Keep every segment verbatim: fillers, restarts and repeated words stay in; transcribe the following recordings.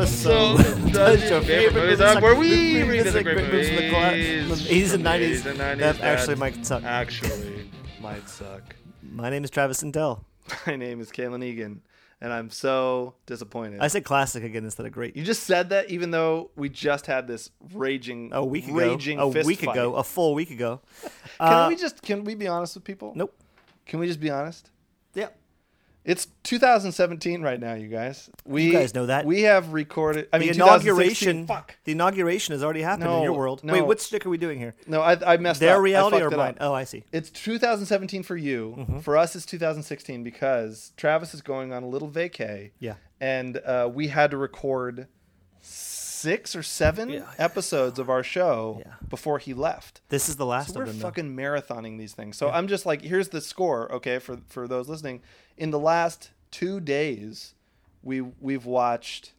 episode Does Your Favorite Movie Suck? Where we revisit great movies from the movies eighties and from the nineties eighties and nineties that that actually might suck. Actually, might suck. My name is Travis Sindell. My name is Kalen Egan, and I'm so disappointed. I said classic again instead of great. You just said that even though we just had this raging, A week ago. raging A fist week fight. ago. A full week ago. Can Uh, we just can we be honest with people? Nope. Can we just be honest? Yeah. It's two thousand seventeen right now, you guys. We You guys know that. we have recorded. I The mean, inauguration. Fuck. The inauguration has already happened No, in your world. no. Wait, which stick are we doing here? No, I, I messed Their up. I reality fucked or it mine? up. Oh, I see. It's two thousand seventeen for you. Mm-hmm. For us, it's two thousand sixteen because Travis is going on a little vacay. Yeah. And uh, we had to record six or seven Yeah. episodes of our show Yeah. before he left. This is the last So of we're them. though. fucking marathoning these things. So I'm just like, here's the score, okay, for for those listening. In the last two days, we we've watched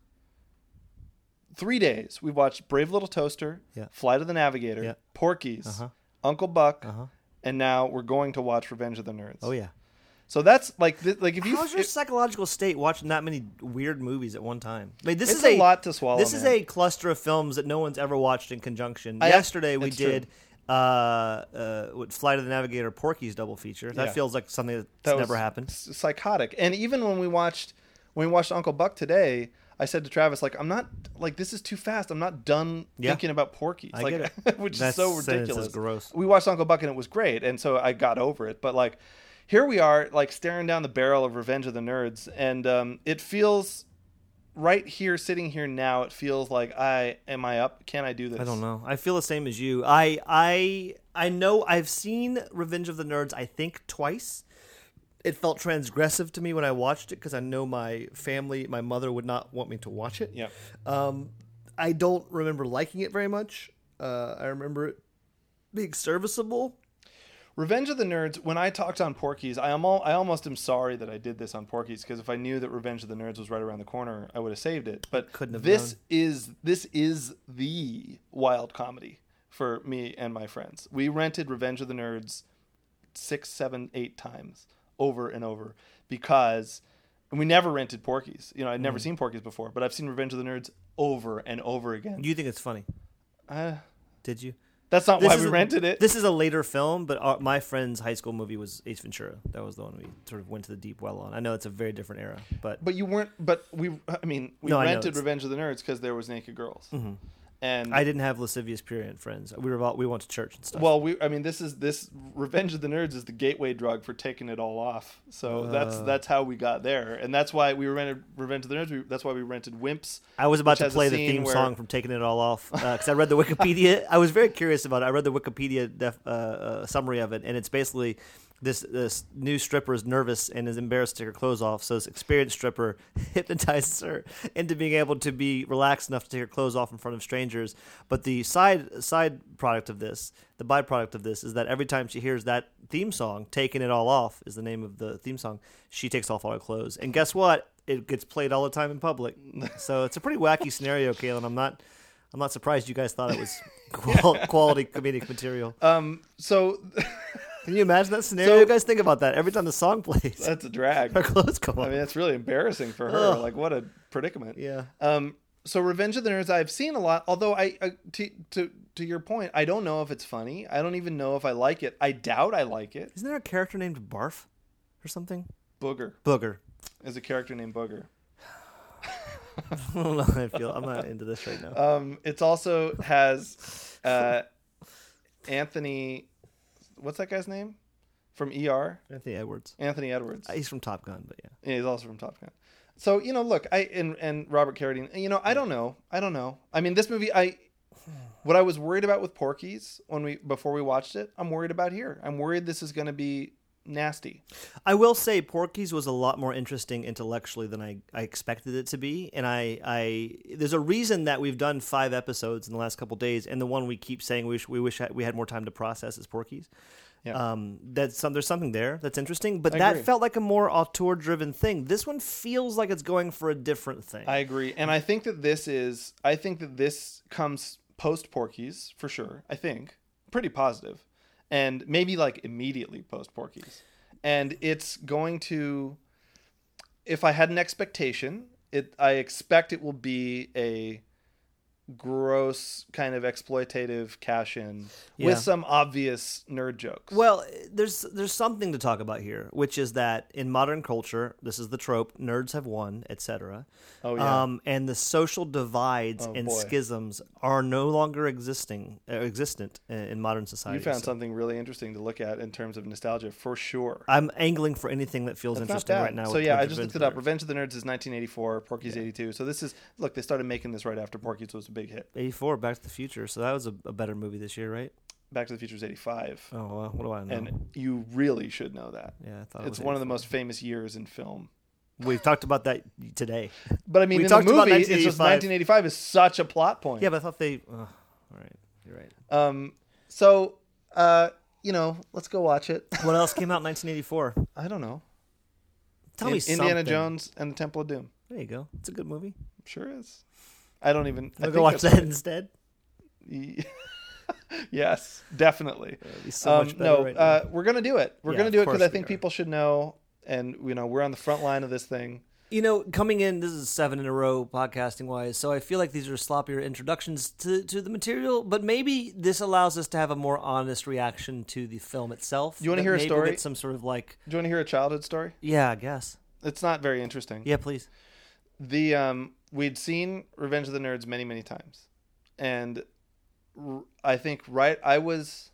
three days. We've watched Brave Little Toaster, Yeah. Flight of the Navigator, Yeah. Porky's, Uh-huh. Uncle Buck, Uh-huh. and now we're going to watch Revenge of the Nerds. Oh, yeah. So that's like th- like if you How's your it- psychological state watching that many weird movies at one time? I mean, this It's is a lot to swallow, This is man. a cluster of films that no one's ever watched in conjunction. I- Yesterday we it's true. did uh, uh, what, Flight of the Navigator, Porky's double feature. That Yeah. feels like something that's that never was happened. s- psychotic. And even when we watched when we watched Uncle Buck today, I said to Travis, like, I'm not like this is too fast. I'm not done Yeah. thinking about Porky's. I like, get it. which That is so sentence is ridiculous. gross. We watched Uncle Buck and it was great, and so I got over it. But like, here we are, like staring down the barrel of Revenge of the Nerds, and um, it feels right here, sitting here now. It feels like I am I up? Can I do this? I don't know. I feel the same as you. I I I know I've seen Revenge of the Nerds. I think twice. It felt transgressive to me when I watched it because I know my family, my mother would not want me to watch it. Yeah. Um, I don't remember liking it very much. Uh, I remember it being serviceable. Revenge of the Nerds, when I talked on Porky's, I, am all, I almost am sorry that I did this on Porky's, because if I knew that Revenge of the Nerds was right around the corner, I would have saved it. But Couldn't have this known. is this is the wild comedy for me and my friends. We rented Revenge of the Nerds six, seven, eight times over and over because and we never rented Porky's. You know, I'd never seen Porky's before, but I've seen Revenge of the Nerds over and over again. Do you think it's funny? Uh, Did you? that's not This why is we a- rented it. This is a later film, but our, my friend's high school movie was Ace Ventura. That was the one we sort of went to the deep well on. I know it's a very different era, but But you weren't. But we. I mean, we No, I know, rented it's- Revenge of the Nerds because there was naked girls, Mhm. and I didn't have lascivious period friends. We were all, we went to church and stuff. well, we. I mean, this is this Revenge of the Nerds is the gateway drug for taking it all off. So that's Uh. that's how we got there, and that's why we rented Revenge of the Nerds. We, that's why we rented Wimps. I was about which to has a play the scene theme where- song from Taking It All Off because I read the Wikipedia. I was very curious about it. I read the Wikipedia def, uh, uh, summary of it, and it's basically this this new stripper is nervous and is embarrassed to take her clothes off. So this experienced stripper hypnotizes her into being able to be relaxed enough to take her clothes off in front of strangers. But the side side product of this, the byproduct of this, is that every time she hears that theme song, "Taking It All Off" is the name of the theme song, she takes off all her clothes. And guess what? It gets played all the time in public. So it's a pretty wacky scenario, Kalen. I'm not, I'm not surprised you guys thought it was qual- quality comedic material. Um. So Can you imagine that scenario? So- you guys think about that every time the song plays. that's a drag. Her clothes come I off. mean, that's really embarrassing for her. Ugh. Like, what a predicament. Yeah. Um. So Revenge of the Nerds, I've seen a lot. Although I, I to to to your point, I don't know if it's funny. I don't even know if I like it. I doubt I like it. Isn't there a character named Barf or something? Booger Booger. is a character named Booger. I don't know how I feel. I'm not into this right now. Um, it's also has uh, Anthony. What's that guy's name from E R? Anthony Edwards. Anthony Edwards. He's from Top Gun, but yeah. Yeah, he's also from Top Gun. So you know, look, I and and Robert Carradine. You know, I don't know. I don't know. I mean, this movie, I. What I was worried about with Porky's when we before we watched it, I'm worried about here. I'm worried this is going to be nasty. I will say Porky's was a lot more interesting intellectually than I, I expected it to be. And I, I there's a reason that we've done five episodes in the last couple of days, and the one we keep saying we wish we wish we had more time to process is Porky's. Yeah. Um, that's some, there's something there that's interesting, but I that agree. felt like a more auteur-driven thing. This one feels like it's going for a different thing. I agree, and I think that this is. I think that this comes post Porky's for sure. I think pretty positive, and maybe like immediately post Porky's, and it's going to. If I had an expectation, it. I expect it will be a gross kind of exploitative cash in Yeah. with some obvious nerd jokes. Well, there's there's something to talk about here, which is that in modern culture, this is the trope: nerds have won, et cetera. Oh, yeah. Um, and the social divides Oh, and boy. schisms are no longer existing uh, existent in, in modern society. You found So something really interesting to look at in terms of nostalgia, for sure. I'm angling for anything that feels That's not interesting bad. right now. So with- yeah, with I just Revenge looked of it up. the Nerds. Revenge of the Nerds is nineteen eighty-four. Porky's eighty-two. So this is look. They started making this right after Porky's was a big hit. eighty-four, Back to the Future. So that was a, a better movie this year, right? Back to the Future is eighty-five. Oh, well, what do I know? And you really should know that. yeah, I thought it It's was one of the eighty-four. most famous years in film. We've talked about that today. But I mean, We in the talked about movie, it's just nineteen eighty-five. nineteen eighty-five is such a plot point. Yeah, but I thought they. Oh, all right, you're right. Um. So, uh, you know, let's go watch it. What else came out in nineteen eighty-four? I don't know. Tell In- me something. Indiana Jones and the Temple of Doom. There you go. It's a good movie. Sure is. I don't even. I I'll think go watch that's that instead. right. Yes, definitely. It'd be so Um, much better no, right uh, now. we're gonna do it. We're Yeah, gonna of do it because course I we think are. people should know, and you know, we're on the front line of this thing. You know, coming in, this is seven in a row podcasting wise, so I feel like these are sloppier introductions to, to the material, but maybe this allows us to have a more honest reaction to the film itself. You wanna That hear a maybe we'll story? get some sort of like, Do you want to hear a childhood story? yeah, I guess. It's not very interesting. Yeah, please. The um, we'd seen Revenge of the Nerds many, many times, and r- I think right, I was,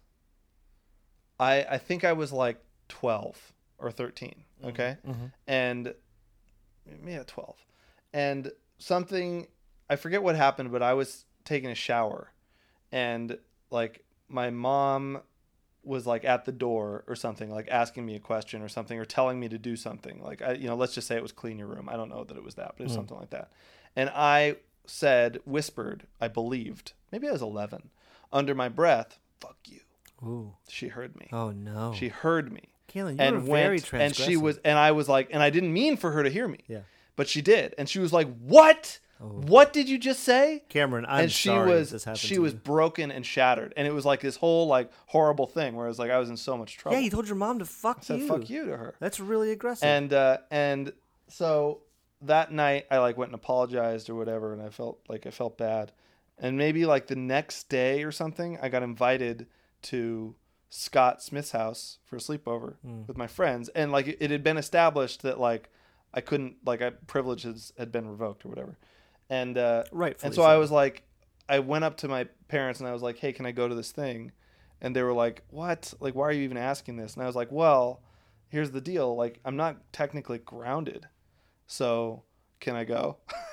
I I think I was like twelve or thirteen. Okay, Mm-hmm. and yeah, twelve, and something I forget what happened, but I was taking a shower, and like my mom was like at the door or something, like asking me a question or something, or telling me to do something. Like I, you know, let's just say it was clean your room. I don't know that it was that, but it was Mm. something like that. And I said, whispered, I believed, maybe I was eleven, under my breath, "Fuck you." Ooh. She heard me. Oh, no. She heard me. Kaylin, you and were very went, and she transgressive. was, and I was like, and I didn't mean for her to hear me, Yeah. but she did, and she was like, "What? Oh. What did you just say?" Cameron, I'm and she sorry was, this happened she to was you. broken and shattered, and it was like this whole like horrible thing where it was like I was in so much trouble. Yeah, you told your mom to fuck I said you. "fuck you" to her, That's really aggressive. and uh, and so that night I like went and apologized or whatever, and I felt like I felt bad, and maybe like the next day or something, I got invited to Scott Smith's house for a sleepover Mm. with my friends, and like it, it had been established that like I couldn't like I privileges had been revoked or whatever, and uh, Rightfully and so so. I was like, I went up to my parents and I was like, "Hey, can I go to this thing?" And they were like, "What? Like, why are you even asking this?" And I was like, "Well, here's the deal. Like, I'm not technically grounded, so can I go?"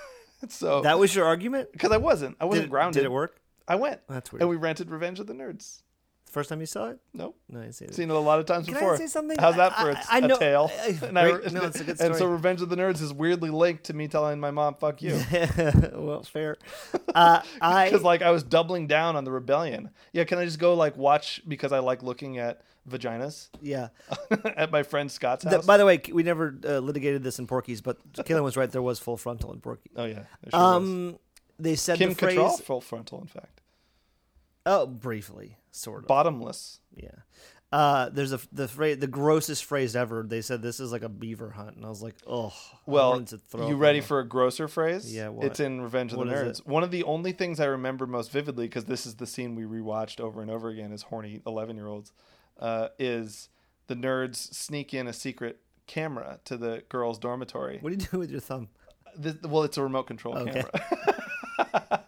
so That was your argument? because I wasn't, I wasn't Did, grounded. did it work? I went, That's weird. and we rented Revenge of the Nerds. First time you saw it? Nope. No, I didn't see it. Seen it a lot of times Can before. I say something? How's that for I- a, I a know- tale? I- And, I, great. No, it's a good and so story. Revenge of the Nerds is weirdly linked to me telling my mom "fuck you," Well, fair. Uh, I because like I was doubling down on the rebellion. Yeah, can I just go like watch because I like looking at vaginas yeah. at my friend Scott's The- house? by the way, we never uh, litigated this in Porky's, but Kaylin was right. There was full frontal in Porky. oh yeah, there sure was. Um, they said Kim the phrase. Cattrall, full frontal, in fact, Oh, briefly, sort of. bottomless. Yeah. Uh, there's a the phrase, the grossest phrase ever. They said this is like a beaver hunt, and I was like, oh. I Well, wanted to throw you up ready my- for a grosser phrase? Yeah, what? It's in Revenge of What the is Nerds. One of the only things I remember most vividly, because this is the scene we rewatched over and over again as horny eleven-year-olds, uh, is the nerds sneak in a secret camera to the girls' dormitory. What do you do with your thumb? This, well, it's a remote control Okay. camera.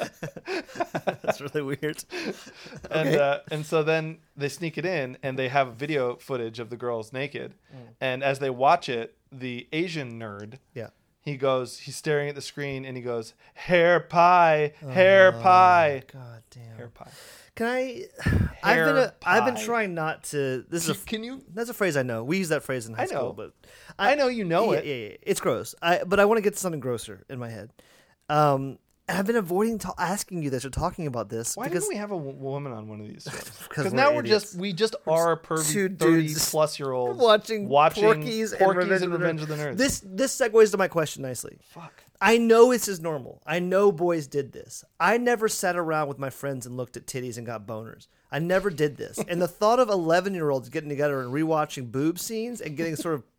That's really weird. and Okay. uh, and so then they sneak it in, and they have video footage of the girls naked. Mm. And as they watch it, the Asian nerd, Yeah. he goes, he's staring at the screen, and he goes, "Hair pie, hair pie, God damn. hair pie." Can I? I've been Hair a, I've been pie. trying not to. This is a, Can you? that's a phrase I know. We use that phrase in high I know. school, but I know you know yeah, it. Yeah, yeah, it's gross. I but I want to get to something grosser in my head. Um, and I've been avoiding ta- asking you this or talking about this Why because didn't we have a w- woman on one of these shows? 'Cause Because we're now we're idiots. just we just are two pervy dudes thirty plus year olds watching, watching Porky's, and Revenge, and of, the Revenge Nerds. of the Nerds. This this segues to my question nicely. Fuck. I know this is normal. I know boys did this. I never sat around with my friends and looked at titties and got boners. I never did this. And the thought of eleven-year-olds getting together and rewatching boob scenes and getting sort of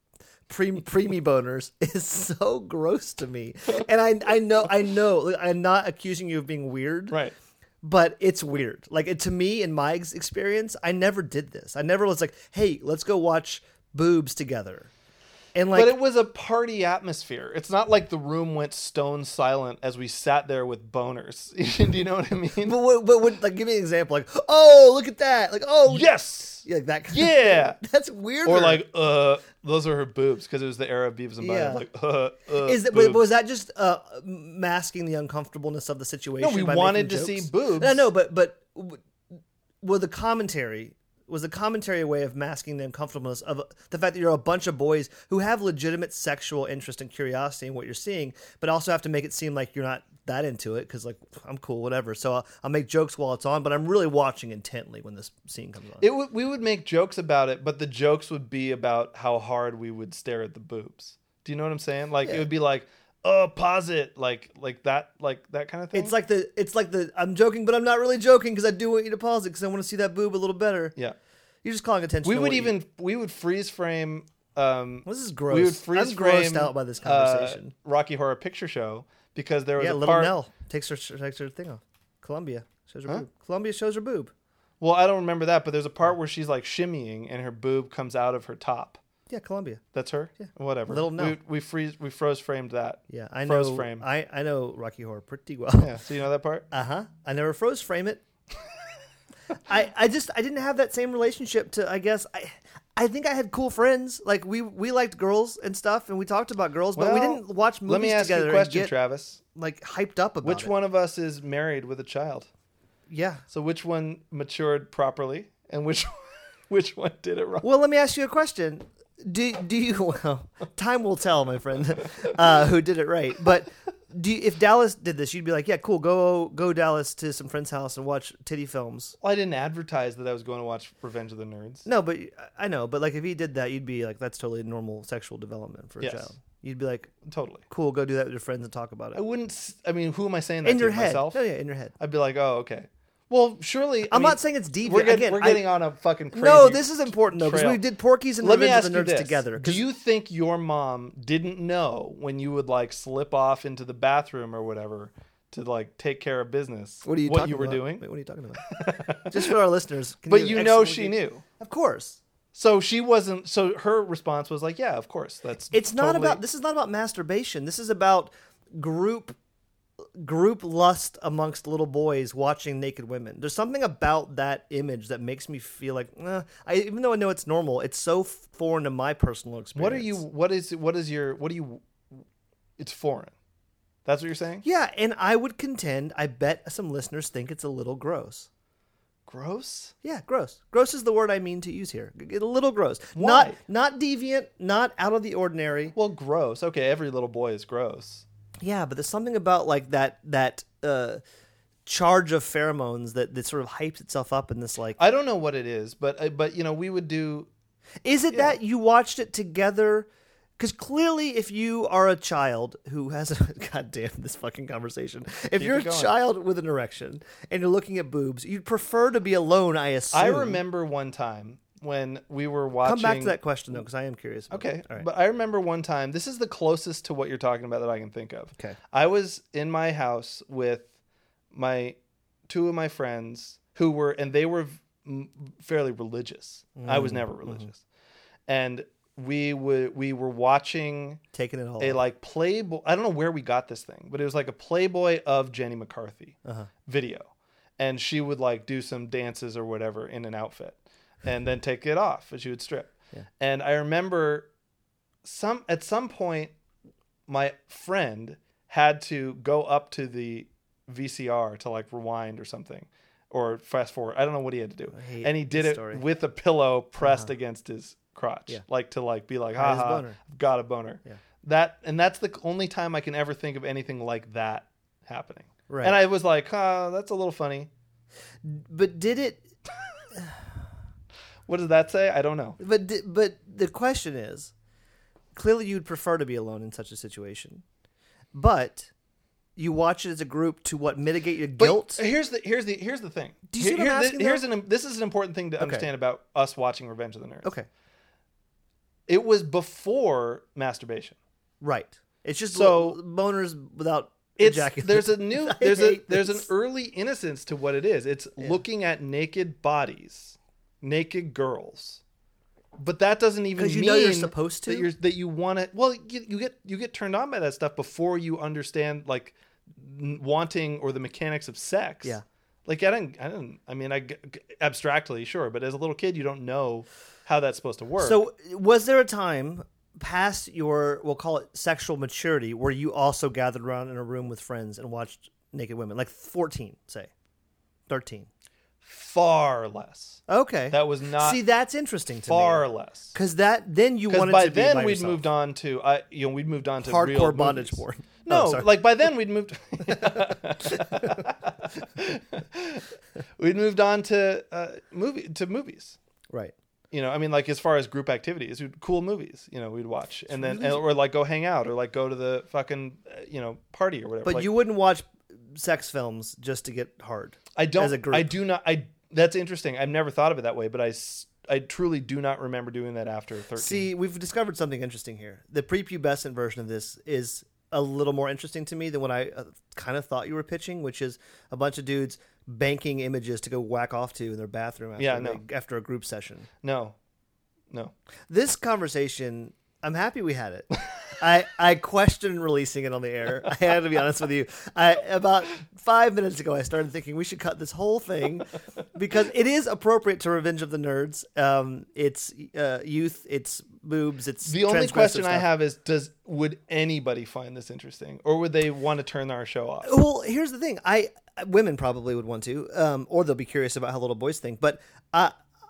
pre preemie boners is so gross to me. And I I know I know I'm not accusing you of being weird. Right. But it's weird. Like it, to me, in my ex- experience, I never did this. I never was like, "Hey, let's go watch boobs together." And like, but it was a party atmosphere. It's not like the room went stone silent as we sat there with boners. Do you know what I mean? but what, but what, like, give me an example. Like, oh, look at that. Like, oh, yes, yeah, like that. Kind yeah, of, that's weird. Or like, uh, those are her boobs because it was the era of Beavis and Butthead. Yeah. Like, uh, uh, Is that boobs. was that just uh, masking the uncomfortableness of the situation? No, we by wanted making to see jokes? boobs. No, no, but but well, the commentary was the commentary a way of masking the uncomfortableness of the fact that you're a bunch of boys who have legitimate sexual interest and curiosity in what you're seeing, but also have to make it seem like you're not that into it because, like, I'm cool, whatever. So I'll, I'll make jokes while it's on, but I'm really watching intently when this scene comes on. It w- we would make jokes about it, but the jokes would be about how hard we would stare at the boobs. Do you know what I'm saying? Like Yeah. it would be like, oh, pause it, like like that, like that kind of thing. It's like the it's like the I'm joking, but I'm not really joking because I do want you to pause it because I want to see that boob a little better. yeah. You're just calling attention. We to would what you- even we would freeze frame. Um, Well, this is gross. We would freeze I'm frame. grossed out by this conversation. Uh, Rocky Horror Picture Show because there was Yeah, a little part. Nell takes her takes her thing off. Columbia shows her Huh? boob. Columbia shows her boob. Well, I don't remember that, but there's a part where she's like shimmying and her boob comes out of her top. Yeah, Columbia. That's her. Yeah. Whatever. Little Nell. We we freeze we froze framed that. Yeah, I Froze know. frame. I I know Rocky Horror pretty well. Yeah. So you know that part? Uh huh. I never froze frame it. I I just I didn't have that same relationship to I guess I. I think I had cool friends. Like we we liked girls and stuff, and we talked about girls, but we Well, didn't watch movies Let me ask you together a question, and get Travis. like hyped up about Which it. one of us is married with a child? Yeah. So which one matured properly, and which which one did it wrong? Well, let me ask you a question. Do do you? Well, time will tell, my friend, uh, who did it right. But do you, if Dallas did this, you'd be like, yeah, cool, go go Dallas to some friend's house and watch titty films. Well, I didn't advertise that I was going to watch Revenge of the Nerds. No, but I know. But like, if he did that, you'd be like, that's totally normal sexual development for a Yes. child. You'd be like, Totally. cool, go do that with your friends and talk about I it wouldn't. s- I mean, who am I saying that in to? your head. Myself? No, yeah, in your head. I'd be like, oh, okay. Well, surely. I I'm mean, not saying it's deviant. We're, get, Again, we're I- getting on a fucking crazy. no, this is important though because trail. we did Porky's and Let me Revenge ask of the you Nerds this: together. Do you think your mom didn't know when you would like slip off into the bathroom or whatever to like take care of business? what are you what talking you were about? doing? Wait, what are you talking about? Just for our listeners. can But you know she explain- knew. Of course. So she wasn't. So her response was like, "Yeah, of course. That's It's not totally- about this is not about masturbation. This is about group group lust amongst little boys watching naked women. There's something about that image that makes me feel like eh, I even though I know it's normal, it's so foreign to my personal experience. What are you? What is? What is your? What do you? It's foreign. That's what you're saying? Yeah, and I would contend, I bet some listeners think it's a little gross. Gross. Yeah, gross. Gross is the word I mean to use here. A little gross. Why? Not not deviant, not out of the ordinary. Well, gross. Okay, every little boy is gross. Yeah, but there's something about like that that uh, charge of pheromones that, that sort of hypes itself up in this like. I don't know what it is, but uh, but you know, we would do. Is it yeah. that you watched it together? Because clearly, if you are a child who has a god damn this fucking conversation, if Keep you're it a going. child with an erection and you're looking at boobs, you'd prefer to be alone. I assume. I remember one time when we were watching. Come back to that question though, because I am curious. about Okay, it. All right. but I remember one time. This is the closest to what you're talking about that I can think of. Okay. I was in my house with my two of my friends who were, and they were mm, fairly religious. I was never religious, and we would we were watching Taking it all. a off. like Playboy. I don't know where we got this thing, but it was like a Playboy of Jenny McCarthy Uh-huh. video, and she would like do some dances or whatever in an outfit, and then take it off, and she would strip. Yeah. And I remember some at some point, my friend had to go up to the V C R to like rewind or something, or fast forward. I don't know what he had to do, I hate and he did this it story. with a pillow pressed Uh-huh. against his crotch, Yeah. like to like be like, Got his haha, boner. I've got a boner. Yeah. That and that's the only time I can ever think of anything like that happening. Right. And I was like, huh, that's a little funny. But did it? What does that say? I don't know. But di- but the question is, clearly you'd prefer to be alone in such a situation, but you watch it as a group to what mitigate your But guilt. here's the here's the here's the thing. Do you see what I'm Here- asking, Here's though? an this is an important thing to understand about us watching Revenge of the Nerds. Okay. It was before masturbation. Right. It's just So- so boners without It's ejaculation. there's a new I there's a hate there's an this. early innocence to what it is. It's looking at naked bodies, naked girls. But that doesn't even 'Cause you mean know you're supposed to? that you're that you want to. Well, you, you get you get turned on by that stuff before you understand like n- wanting or the mechanics of sex. Yeah. Like I don't I don't I mean I g- g- abstractly sure, but as a little kid you don't know how that's supposed to work. So, was there a time past your, we'll call it sexual maturity, where you also gathered around in a room with friends and watched naked women? Like fourteen, say. thirteen. far less. Okay. That was not See, that's interesting to far me. less. Because that, then you Because wanted by to be then by we'd yourself. moved on to I you know we'd moved on to Hardcore real bondage movies. porn. No, Oh, sorry. like by then we'd moved we'd moved on to uh, movie to movies. Right. You know, I mean, like as far as group activities, we'd- cool movies. You know, we'd watch and then and, or like go hang out or like go to the fucking uh, you know party or whatever. But Like, you wouldn't watch sex films just to get hard. I don't. as a group. I do not. I. That's interesting. I've never thought of it that way, but I. s- I truly do not remember doing that after thirteen. See, we've discovered something interesting here. The prepubescent version of this is a little more interesting to me than what I uh, kind of thought you were pitching, which is a bunch of dudes banking images to go whack off to in their bathroom after, Yeah, no. they- after a group session. no, no. This conversation, I'm happy we had it. I, I questioned releasing it on the air. I had to be honest with you. I about five minutes ago, I started thinking we should cut this whole thing because it is appropriate to Revenge of the Nerds. Um, it's uh, youth, it's boobs, it's The only transgressive question I stuff. have is: Does would anybody find this interesting, or would they want to turn our show off? Well, here's the thing. I women probably would want to, um, or they'll be curious about how little boys think. But I,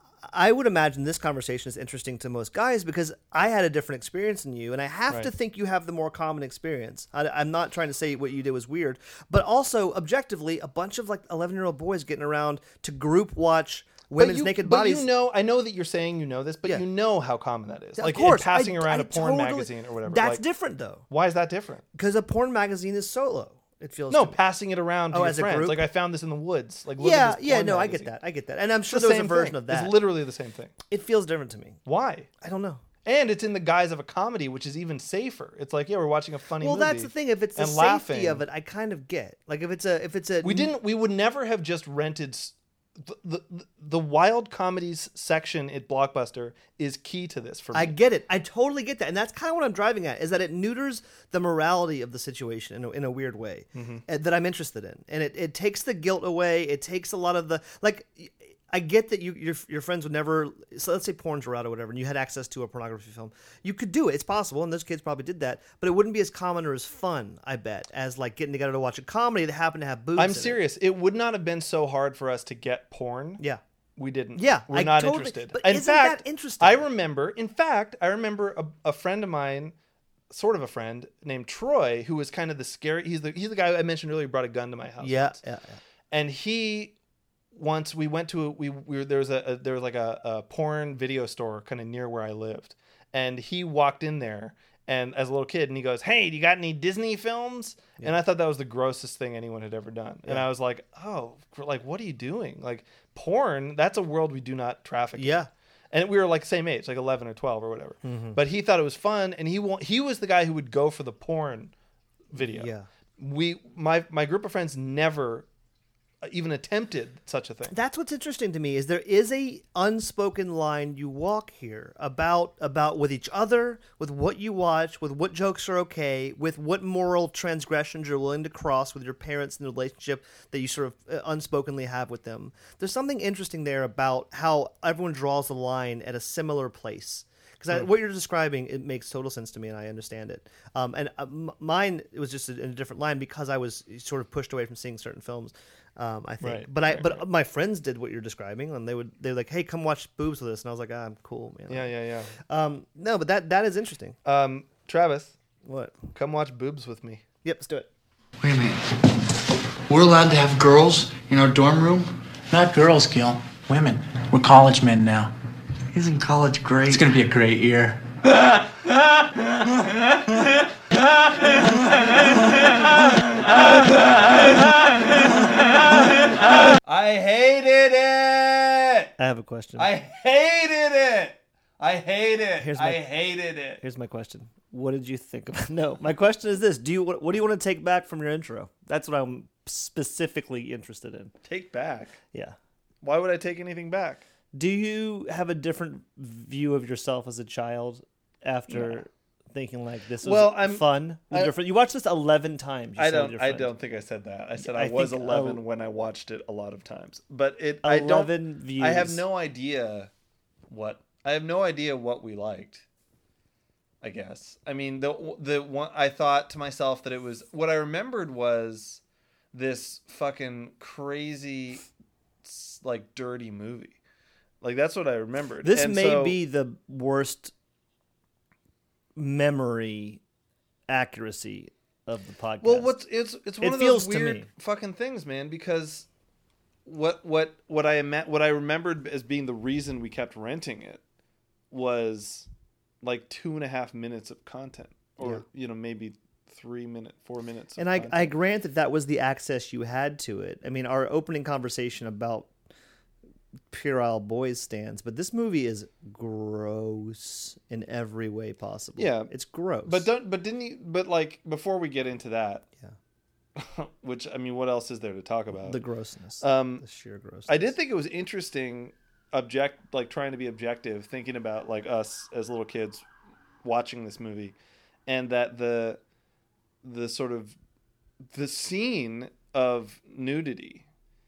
I would imagine this conversation is interesting to most guys because I had a different experience than you, and I have to Right. think you have the more common experience. I, I'm not trying to say what you did was weird, but also objectively, a bunch of like eleven year old boys getting around to group watch women's you, naked but bodies. you know, I know that you're saying you know this, but Yeah. you know how common that is. Of Like course, passing I- around I a porn totally- magazine or whatever. That's like, different though, Why is that different? because a porn magazine is solo. It feels No, to me. passing it around to Oh, your as a friends. group? Like I found this in the woods. Like look Yeah, at this yeah, porn no, I magazine. get that. I get that, and I'm It's sure the there's a same version thing. of that. It's literally the same thing. It feels different to me. Why? I don't know. And it's in the guise of a comedy, which is even safer. It's like, yeah, we're watching a funny Well, movie. that's the thing. If it's the and safety laughing. of it, I kind of get. Like if it's a, if it's a, We didn't. We would never have just rented. s- The, the, the wild comedies section at Blockbuster is key to this for me. I get it. I totally get that, and that's kind of what I'm driving at. Is that it neuters the morality of the situation in a, in a weird way Mm-hmm. uh, that I'm interested in, and it, it takes the guilt away. It takes a lot of the like. I get that you your your friends would never. So let's say porn's were out or whatever, and you had access to a pornography film. You could do it. It's possible, and those kids probably did that. But it wouldn't be as common or as fun, I bet, as like getting together to watch a comedy that happened to have boobs. I'm in it. serious. It. would not have been so hard for us to get porn. Yeah. We didn't. Yeah, We're I not totally- interested. but in isn't that fact, interesting? I remember. In fact, I remember a, a friend of mine, sort of a friend named Troy, who was kind of the scary. He's the he's the guy I mentioned earlier. Who brought a gun to my house. Yeah, once. yeah, yeah. And he, once we went to a, we we were, there was a, a there was like a, a porn video store kind of near where I lived, and he walked in there. And as a little kid, and he goes, "Hey, do you got any Disney films?" Yeah. And I thought that was the grossest thing anyone had ever done. Yeah. And I was like, "Oh, like what are you doing? Like porn? That's a world we do not traffic in." Yeah. And we were like same age, like eleven or twelve or whatever. Mm-hmm. But he thought it was fun, and he wa- he was the guy who would go for the porn video. Yeah. We my my group of friends never even attempted such a thing. That's what's interesting to me is there is a unspoken line you walk here about about with each other, with what you watch, with what jokes are okay, with what moral transgressions you're willing to cross with your parents and the relationship that you sort of uh, unspokenly have with them. There's something interesting there about how everyone draws the line at a similar place. Because mm. what you're describing, it makes total sense to me, and I understand it. Um, and uh, m- mine it was just a, in a different line because I was sort of pushed away from seeing certain films. Um, I think, Right, but I, right, but right. my friends did what you're describing, and they would, they were like, "Hey, come watch boobs with us," and I was like, ah, "I'm cool, man." Yeah, yeah, yeah. Um, no, but that that is interesting. Um, Travis, What? come watch boobs with me. Yep, let's do it. Wait a minute. We're allowed to have girls in our dorm room? Not girls, Gil. Women. We're college men now. Isn't college great? It's gonna be a great year. I hated it. I have a question. I hated it. I hate it. Here's I my- hated it. Here's my question. What did you think about? No, my question is this: Do you what, what do you want to take back from your intro? That's what I'm specifically interested in. Take back. Yeah. Why would I take anything back? Do you have a different view of yourself as a child after Yeah. thinking like this was Well, I'm- fun with I- your friend? You watched this eleven times. You I said with don't. your I friend. don't think I said that. I said I I, was think, eleven uh, when I watched it a lot of times. But it. I don't. Eleven views. I have no idea what. I have no idea what we liked. I guess. I mean, the the one I thought to myself that it was what I remembered was this fucking crazy, s- like dirty movie. Like that's what I remembered. This And may so- be the worst memory accuracy of the podcast. Well, what's it's it's one It of feels those to weird me. fucking things, man. Because what what what I ima- what I remembered as being the reason we kept renting it was like two and a half minutes of content, or Yeah. you know maybe three minute, four minutes. Of And I, content. I grant that that was the access you had to it. I mean, our opening conversation about puerile boys stands, but this movie is gross in every way possible. Yeah. It's gross. But don't but didn't you? But like before we get into that, Yeah. which I mean, what else is there to talk about? the grossness. um, the sheer grossness. I did think it was interesting, object like trying to be objective, thinking about like us as little kids watching this movie, and that the the sort of the scene of nudity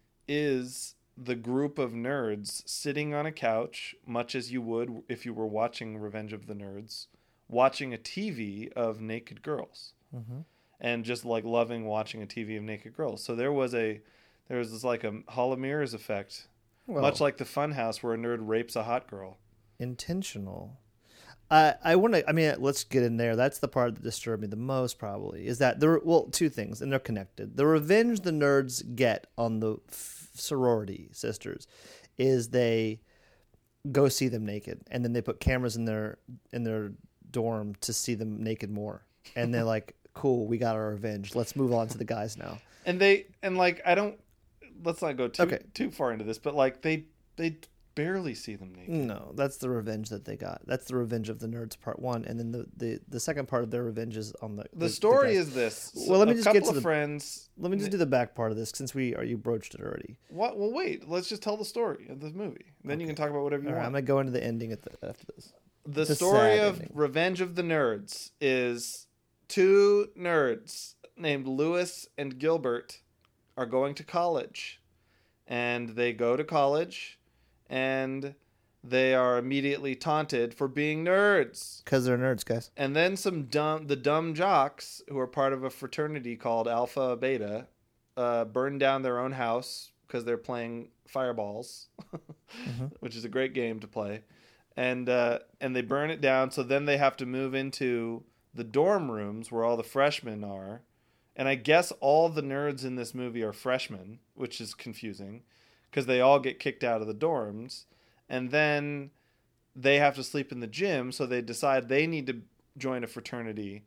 is the group of nerds sitting on a couch, much as you would if you were watching Revenge of the Nerds, watching a T V of naked girls, Mhm. and just like loving watching a T V of naked girls. So there was a there was this like a Hall of Mirrors effect. Well, Much like the Funhouse, where a nerd rapes a hot girl. intentional. I I want to. I mean, let's get in there. That's the part that disturbed me the most. Probably is that there. Well, two things, and they're connected. The revenge the nerds get on the f- sorority sisters is they go see them naked, and then they put cameras in their in their dorm to see them naked more, and they're like, "Cool, we got our revenge. Let's move on to the guys now." And they and like I don't. Let's not go too Okay. too far into this, but like they they barely see them naked. No, that's the revenge that they got. That's the revenge of the nerds, part one, and then the the, the second part of their revenge is on the The story guys. is this. Well, let me a just couple get to of the- friends. Let me just do the back part of this since we are you broached it already. What? Well, wait. Let's just tell the story of the movie. Then you can talk about whatever you All right, want. I'm gonna go into the ending at the, after this. The It's a story sad of ending. Revenge of the Nerds is two nerds named Lewis and Gilbert are going to college. And they go to college and they are immediately taunted for being nerds. Because they're nerds, guys. And then some dumb the dumb jocks who are part of a fraternity called Alpha Beta uh, burn down their own house because they're playing Fireballs, which is a great game to play. And uh, and they burn it down, so then they have to move into the dorm rooms where all the freshmen are. And I guess all the nerds in this movie are freshmen, which is confusing because they all get kicked out of the dorms. And then they have to sleep in the gym, so they decide they need to join a fraternity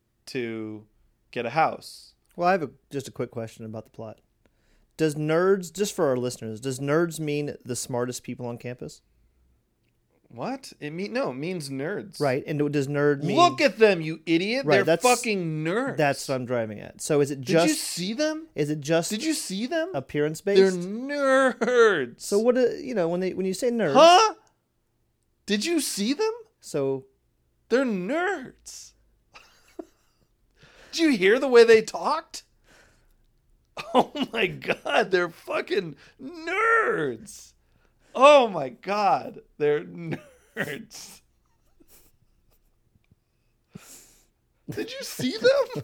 to get a house. Well, I have a, just a quick question about the plot. Does nerds, just for our listeners, does nerds mean the smartest people on campus? What? It mean no, it means nerds. Right. And does nerd mean... Look at them, you idiot. Right, They're that's- fucking nerds. That's what I'm driving at. So is it Did just... you see them? Is it just Did you see them? appearance They're based? nerds. So what, do- you know, when they when you say nerds... Huh? Did you see them? So... They're nerds. Did you hear the way they talked? Oh my god, they're fucking nerds. Oh my god, they're nerds. Did you see them?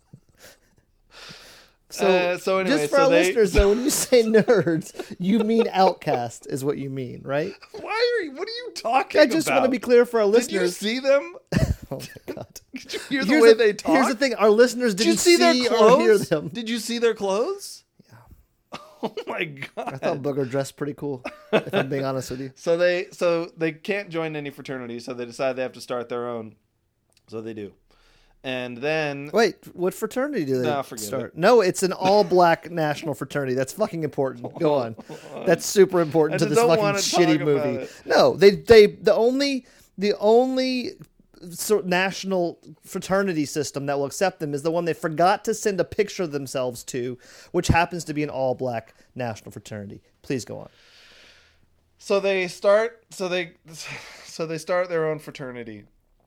So, Uh, so anyway, just for so our they- listeners, though, when you say nerds, you mean outcast, is what you mean, right? Why are you? What are you talking I about? just want to be clear for our Did you listeners. see them? Oh my god! Did you hear the Here's way the- they talk? Here's the thing: our listeners Did you didn't see their or clothes? hear them. Did you see their clothes? Yeah. Oh my god! I thought Booger dressed pretty cool. If I'm being honest with you. So they so they can't join any fraternity, so they decide they have to start their own. So they do. And then Wait, what fraternity do they Nah, forget start? it. No, it's an all-black national fraternity. That's fucking important. Go on. That's super important I to just this don't fucking wanna shitty talk movie. about it. No, they they the only the only sort national fraternity system that will accept them is the one they forgot to send a picture of themselves to, which happens to be an all-black national fraternity. Please go on. So they start. So they. So they start their own fraternity,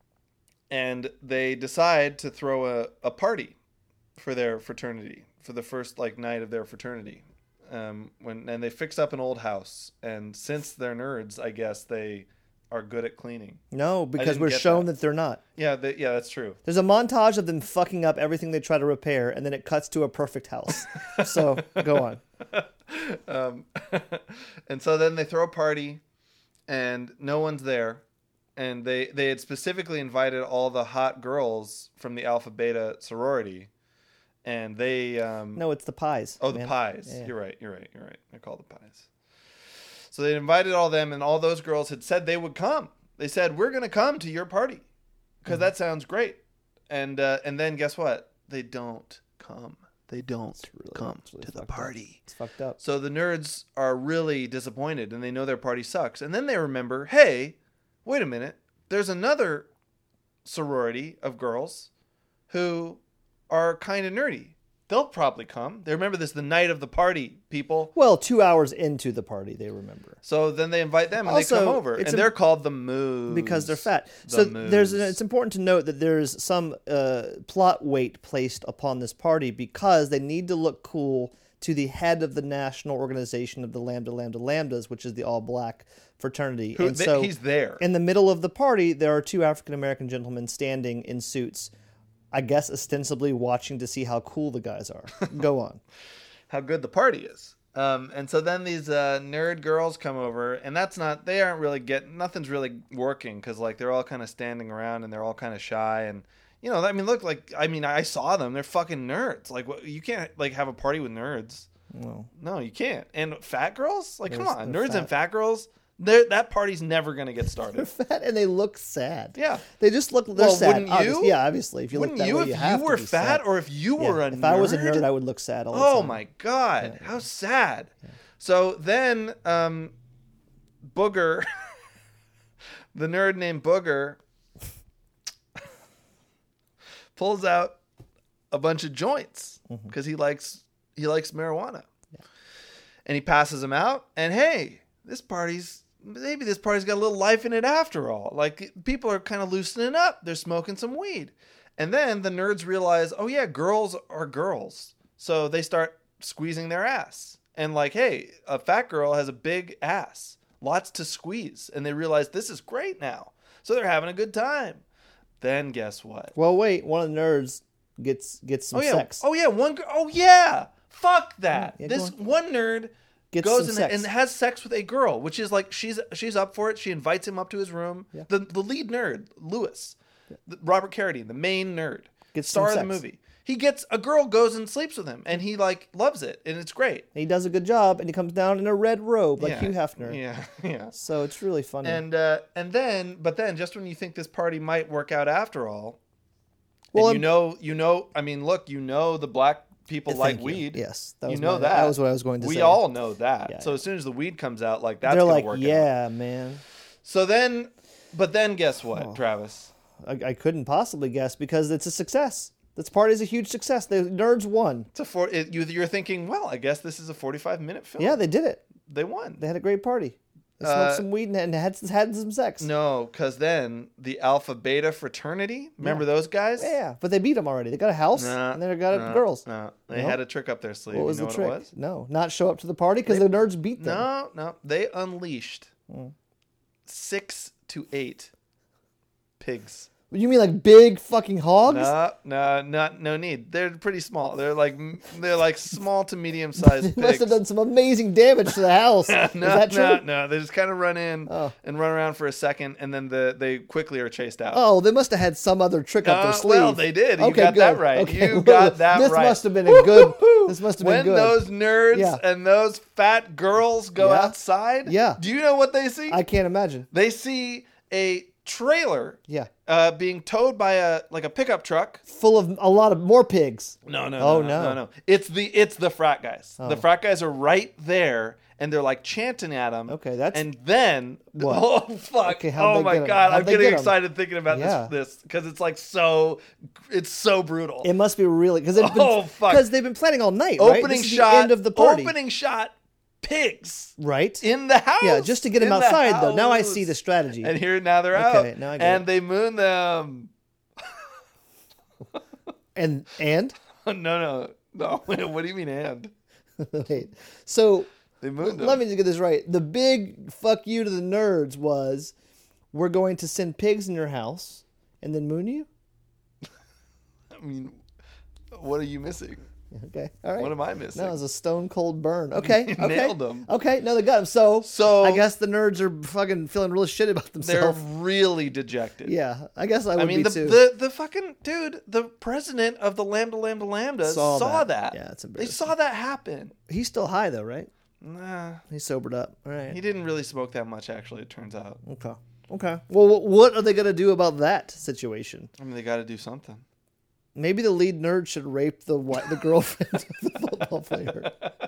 and they decide to throw a, a party for their fraternity for the first like night of their fraternity. Um, when and they fix up an old house, and since they're nerds, I guess they are good at cleaning. No, because didn't we're get shown that. that they're not. Yeah, they, yeah, that's true. There's a montage of them fucking up everything they try to repair, and then it cuts to a perfect house. So, go on. Um, and so then they throw a party, and no one's there. And they, they had specifically invited all the hot girls from the Alpha Beta sorority. And they... Um, No, it's the pies. oh, the man. pies. Yeah. You're right, you're right, you're right. They're called the pies. So they invited all them, and all those girls had said they would come. They said, we're going to come to your party. Because mm-hmm. that sounds great. And uh, and then guess what? They don't come. They don't really, come really to the party. Up. It's fucked up. So the nerds are really disappointed, and they know their party sucks. And then they remember, hey, wait a minute. There's another sorority of girls who are kind of nerdy. They'll probably come. They remember this the night of the party, people. Well, two hours into the party, they remember. So then they invite them, and Also, they come over. And it's they're imp- called the Moos. Because they're fat. The So Moos. there's an, it's important to note that there's some uh, plot weight placed upon this party because they need to look cool to the head of the national organization of the Lambda Lambda Lambdas, which is the all-black fraternity. Who, and they, so he's there. in the middle of the party, there are two African-American gentlemen standing in suits, I guess ostensibly watching to see how cool the guys are. Go on. How good the party is. Um, and so then these uh, nerd girls come over, and that's not, they aren't really getting, nothing's really working, because like they're all kind of standing around, and they're all kind of shy, and you know, I mean, look, like, I mean, I saw them, they're fucking nerds. Like, what, you can't like have a party with nerds. No. No, you can't. And fat girls? Like, come They're- on, they're nerds fat. and fat girls, they're, that party's never going to get started. They're fat and they look sad. Yeah. They just look, they're Well, sad. wouldn't you? Obviously- yeah, obviously. If you Wouldn't look that you way, if you you, have to were be fat, sad. or if you Yeah, were a if nerd? I was a nerd, I would look sad all the Oh time. my God. Yeah, How yeah. sad. So then um, Booger, the nerd named Booger, pulls out a bunch of joints because he likes he likes marijuana. Yeah. And he passes them out. And hey, this party's maybe this party's got a little life in it after all. Like people are kind of loosening up. They're smoking some weed. And then the nerds realize, oh yeah, girls are girls. So they start squeezing their ass. And like, hey, a fat girl has a big ass. Lots to squeeze. And they realize this is great now. So they're having a good time. Then guess what? Well, wait. One of the nerds gets gets some Oh yeah. sex. Oh yeah, one girl. Oh yeah. Fuck that. Yeah, go this on. one nerd Gets goes some and, sex. and has sex with a girl, which is like she's she's up for it. She invites him up to his room. Yeah. The the lead nerd, Lewis, the, Robert Carradine, the main nerd, Gets star of some the sex. movie. He gets a girl goes and sleeps with him, and he like loves it, and it's great. He does a good job, and he comes down in a red robe like yeah. Hugh Hefner. Yeah, yeah. So it's really funny. And uh, and then, but then, just when you think this party might work out after all, Well, and you I'm- know, you know, I mean, look, you know, the black people Yeah, like thank you. weed. Yes, that you was know my- that. that was what I was going to we say. We all know that. Yeah, so yeah. as soon as the weed comes out, like that's they're gonna like, work out. yeah, man. So then, but then guess what, Oh. Travis? I, I couldn't possibly guess because it's a success. This party is a huge success. The nerds won. It's a four, it, you, you're thinking, well, I guess this is a forty-five minute film. Yeah, they did it. They won. They had a great party. They smoked Uh, some weed and, and had had some sex. No, because then the Alpha Beta fraternity, remember Yeah. those guys? Yeah, yeah, but they beat them already. They got a house Nah, and they got nah, girls. No, they No? had a trick up their sleeve. What was you know the what trick? it was? No, not show up to the party because the nerds beat them. No, no. They unleashed Mm. six to eight pigs. You mean like big fucking hogs? No, no, not no need. They're pretty small. They're like they're like small to medium sized They pigs. must have done some amazing damage to the house. no, Is that true? no, no. They just kind of run in Oh. and run around for a second, and then the they quickly are chased out. Oh, they must have had some other trick up Uh, their sleeve. well, they did. You Okay, got that good. right. Okay. You got that this right. must have been a good. Woo-hoo-hoo. This must have when been good. those nerds Yeah. and those fat girls go Yeah. outside. Yeah. Do you know what they see? I can't imagine. They see a trailer Yeah, uh, being towed by a like a pickup truck. full of a lot of more pigs. No, no, Oh, no, no. no, no. It's the it's the frat guys. Oh. The frat guys are right there, and they're like chanting at him. Okay, that's- and then What? oh fuck! Okay, how'd oh they my get 'em? god! How'd I'm they getting get 'em? excited thinking about Yeah. this this because it's like so it's so brutal. It must be really because they've Oh, been fuck. because they've been planning all night. Right? opening This is shot the end of the party. Opening shot. Pigs Right. in the house. Yeah, just to get 'em In the outside, though. Now I house. see the strategy. And here now they're Okay, out. now I get and it. they moon them. And and no, no, no. What do you mean and? wait. So They mooned them. let me just get this right. The big fuck you to the nerds was, we're going to send pigs in your house and then moon you. I mean, what are you missing? Okay, all right. What am I missing? No, it was a stone cold burn. Okay, You okay. nailed 'em. Okay, no, they got him. So, So- I guess the nerds are fucking feeling real shit about They're themselves. really dejected. Yeah, I guess I would I mean, be the, too. the the fucking dude, the president of the Lambda Lambda Lambda Saw saw, that. that. Yeah, it's They embarrassing. saw that happen. He's still high though, right? Nah, He's sobered up. All right. he didn't really smoke that much. Actually, it turns out. Okay. Okay. Well, wh- what are they gonna do about that situation? I mean, they got to do something. Maybe the lead nerd should rape the wi- the girlfriend of the football player.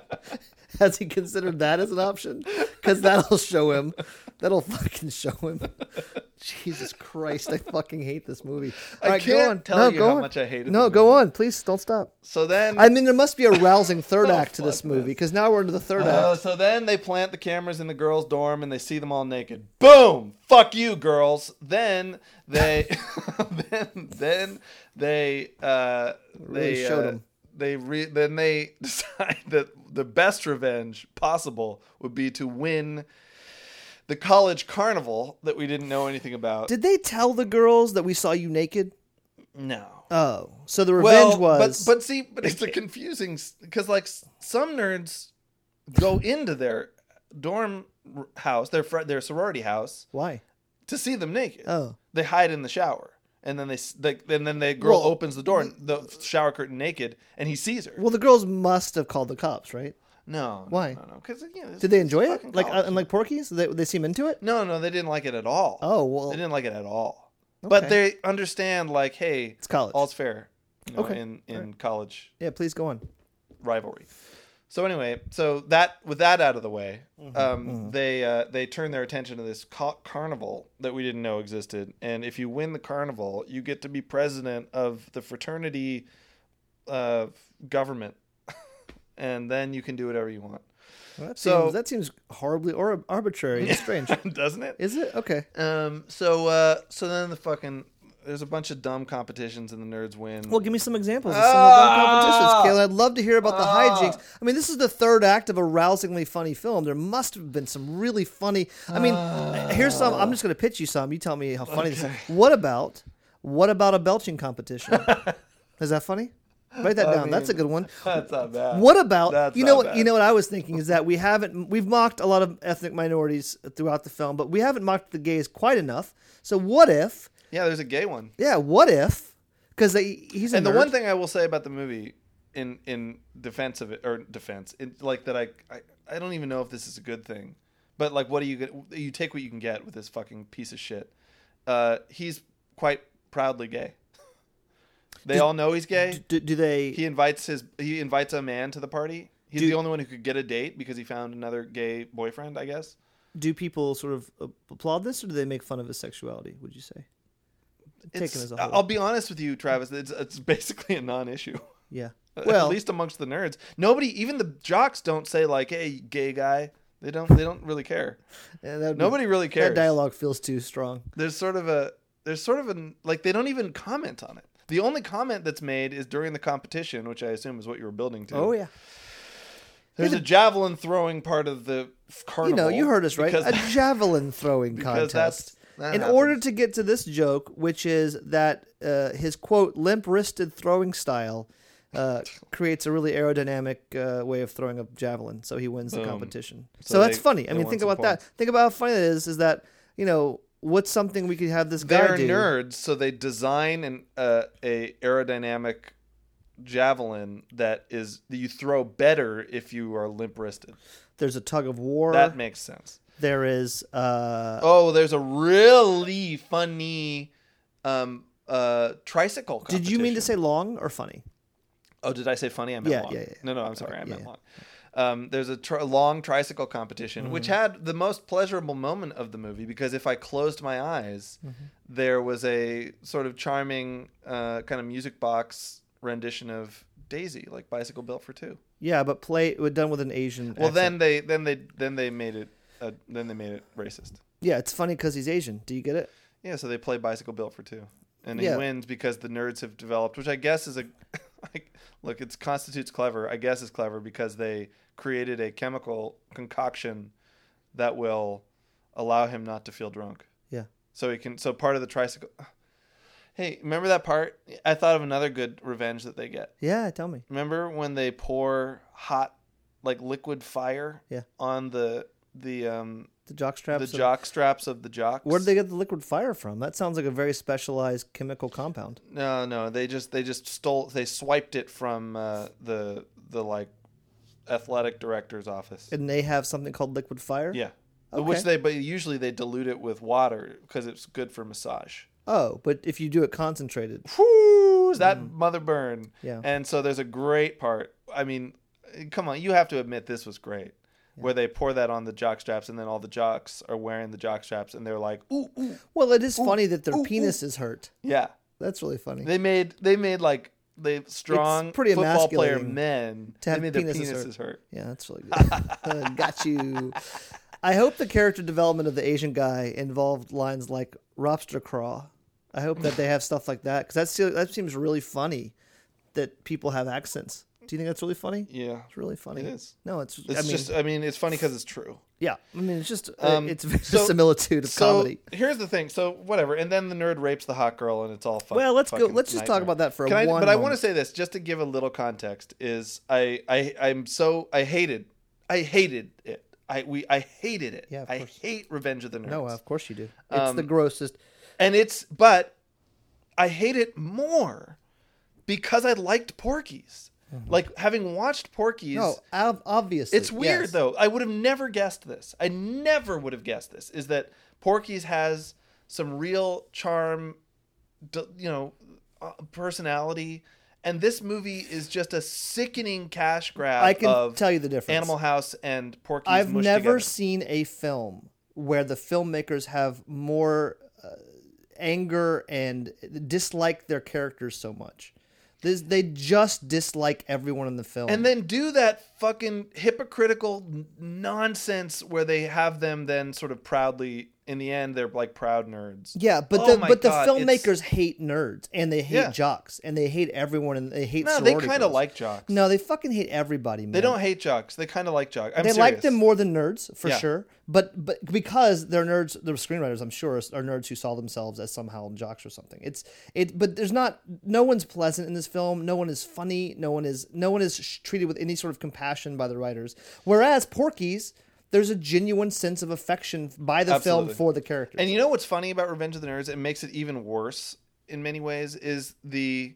Has he considered that as an option? Because that'll show him. That'll fucking show him. Jesus Christ, I fucking hate this movie. All I right, can't go on. tell no, you go how on. much I hated No, the go movie. on, please. Don't stop. So then, I mean, there must be a rousing third Oh, act to this fuck movie this. because now we're into the third Oh, act. so then they plant the cameras in the girls' dorm and they see them all naked. Boom! Fuck you, girls. Then they, then then they uh, Really they showed uh, 'em. they re- then they decide that the best revenge possible would be to win the college carnival that we didn't know anything about. Did they tell the girls that we saw you naked? no. Oh, so the revenge well, was. but but see, but it's a confusing because like s- some nerds go into their dorm r- house, their fr- their sorority house, why? to see them naked. Oh. They hide in the shower, and then they, s- they and then the girl Well, opens the door, and the shower curtain naked, and he sees her. Well, the girls must have called the cops, right? no, Why? No, no, because you know, Did they enjoy it? fucking Like, college. uh, and like Porky's? They they seem into it? no, no, they didn't like it at all. Oh, well. they didn't like it at all. Okay. But they understand, like, hey, It's college. all's fair. You know, Okay. in in college Yeah, please go on. rivalry. So anyway, so that with that out of the way, Mm-hmm. um, they uh, they turn their attention to this ca- carnival that we didn't know existed. And if you win the carnival, you get to be president of the fraternity uh, government, and then you can do whatever you want, Well, that, So- seems, that seems horribly or arbitrary and strange. doesn't it? Is it? Okay. Um. So uh. So then the fucking there's a bunch of dumb competitions and the nerds win. Well, give me some examples of some of the competitions, Ah! Kayla. I'd love to hear about the Ah! hijinks. I mean, this is the third act of a rousingly funny film. There must have been some really funny. I mean, here's some. I'm just going to pitch you some. You tell me how funny this is. What about what about a belching competition? Is that funny? Write that I down. That's a mean, good one. That's not bad. What about That's you know not what bad. you know what I was thinking is that we haven't we've mocked a lot of ethnic minorities throughout the film, but we haven't mocked the gays quite enough. So what if? Yeah, there's a gay one. Yeah, what if? Because he's a And the nerd. one thing I will say about the movie, in in defense of it, or defense, it, like that, I, I I don't even know if this is a good thing, but like, what do you get? You take what you can get with this fucking piece of shit. Uh, he's quite proudly gay. They Does- all know he's gay. do, do they? He invites his he invites a man to the party. He's Do- the only one who could get a date because he found another gay boyfriend, I guess. do people sort of uh, applaud this, or do they make fun of his sexuality? Would you say? Taken It's, as a whole. I'll be honest with you, Travis. It's it's basically a non-issue. Yeah. Well, Well, at least amongst the nerds, nobody, even the jocks, don't say like, "Hey, gay guy." They don't. They don't really care. yeah, that'd be- Nobody really cares. That dialogue feels too strong. There's sort of a. There's sort of an like they don't even comment on it. The only comment that's made is during the competition, which I assume is what you were building to. Oh yeah. There's a javelin throwing part of the carnival. You know, you heard us right. because- A javelin throwing because contest. that's- that In happens. order to get to this joke, which is that uh, his quote limp-wristed throwing style uh, creates a really aerodynamic uh, way of throwing a javelin, so he wins the Boom. competition. So, So that's they- funny. I they mean, won think some about that. points. Think about how funny that is. Is that you know what's something we could have this guy they're do? nerds, so they design an uh, a aerodynamic javelin that is that you throw better if you are limp wristed. There's a tug of war. That makes sense. There is. Uh, Oh, there's a really funny um, uh, tricycle competition. did you mean to say long or funny? Oh, did I say funny? I meant Yeah, long. yeah, yeah. No, no, I'm sorry. Alright, I meant yeah, long. Um, there's a tr- long tricycle competition, Mm-hmm. which had the most pleasurable moment of the movie because if I closed my eyes, Mm-hmm. there was a sort of charming uh, kind of music box rendition of Daisy, like Bicycle Built for Two. Yeah, but play it was done with an Asian. Well, accent. then they then they then they made it uh, then they made it racist. yeah, it's funny because he's Asian. Do you get it? Yeah, so they play Bicycle Built for Two, and Yeah. he wins because the nerds have developed, which I guess is a like, look, it constitutes clever. I guess is clever because they created a chemical concoction that will allow him not to feel drunk. Yeah. So he can. So part of the tricycle. Hey, remember that part? I thought of another good revenge that they get. Yeah, tell me. Remember when they pour hot, like liquid fire, Yeah. on the the um The jock straps. the of- jock straps of the jocks? Where did they get the liquid fire from? That sounds like a very specialized chemical compound. No, no, they just they just stole. They swiped it from uh, the the like athletic director's office. And they have something called liquid fire? Yeah, Okay. which they but usually they dilute it with water because it's good for massage. Oh, but if you do it concentrated. Whoo, is that mother burn? Yeah. And so there's a great part. I mean, come on, you have to admit this was great. Where they pour that on the jock straps, and then all the jocks are wearing the jock straps, and they're like, "Ooh, ooh, Well, it is funny that their ooh, penis is hurt. yeah." That's really funny. They made they made like they strong pretty football player emasculating men. to have they made their penises penises hurt. Yeah, that's really good. Got you. I hope the character development of the Asian guy involved lines like "Robster craw." I hope that they have stuff like that because that's that seems really funny that people have accents. Do you think that's really funny? Yeah, It's really funny. it is. No, it's. It's I mean, just. I mean, it's funny because it's true. yeah. I mean, it's just. Um, it's a so- similitude of so comedy. here's the thing. So whatever, and then the nerd rapes the hot girl, and it's all fun. Well, let's go- fucking let's just talk nightmare. about that for Can I, one But I want moment. to say this just to give a little context. Is I I I'm so I hated I hated it. I we I hated it. Yeah, of I course. hate Revenge of the Nerds. No, of course you do. It's Um, the grossest. And it's but I hate it more because I liked Porky's. Like having watched Porky's. No, ob- obviously. It's weird yes. though. I would have never guessed this. I never would have guessed this. Is that Porky's has some real charm, d- you know, uh, personality, and this movie is just a sickening cash grab. I can of tell you the difference. Animal House and Porky's. I've mushed never together. seen a film where the filmmakers have more uh, anger and dislike their characters so much. This, they just dislike everyone in the film. And then do that fucking hypocritical n- nonsense where they have them then sort of proudly, in the end, they're like proud nerds. yeah, but Oh the my but the God, filmmakers hate nerds and they hate Yeah. jocks and they hate everyone and they hate. No, they sorority kind of girls. like jocks. No, they fucking hate everybody. Man. They don't hate jocks. They kind of like jocks. I'm they serious. like them more than nerds for Yeah. sure, but but because they're nerds, the screenwriters I'm sure are nerds who saw themselves as somehow jocks or something. It's it, but there's not. No one's pleasant in this film. No one is funny. No one is no one is sh- treated with any sort of compassion by the writers. Whereas Porky's, there's a genuine sense of affection by the Absolutely. film for the characters. And you know what's funny about Revenge of the Nerds? It makes it even worse in many ways. Is the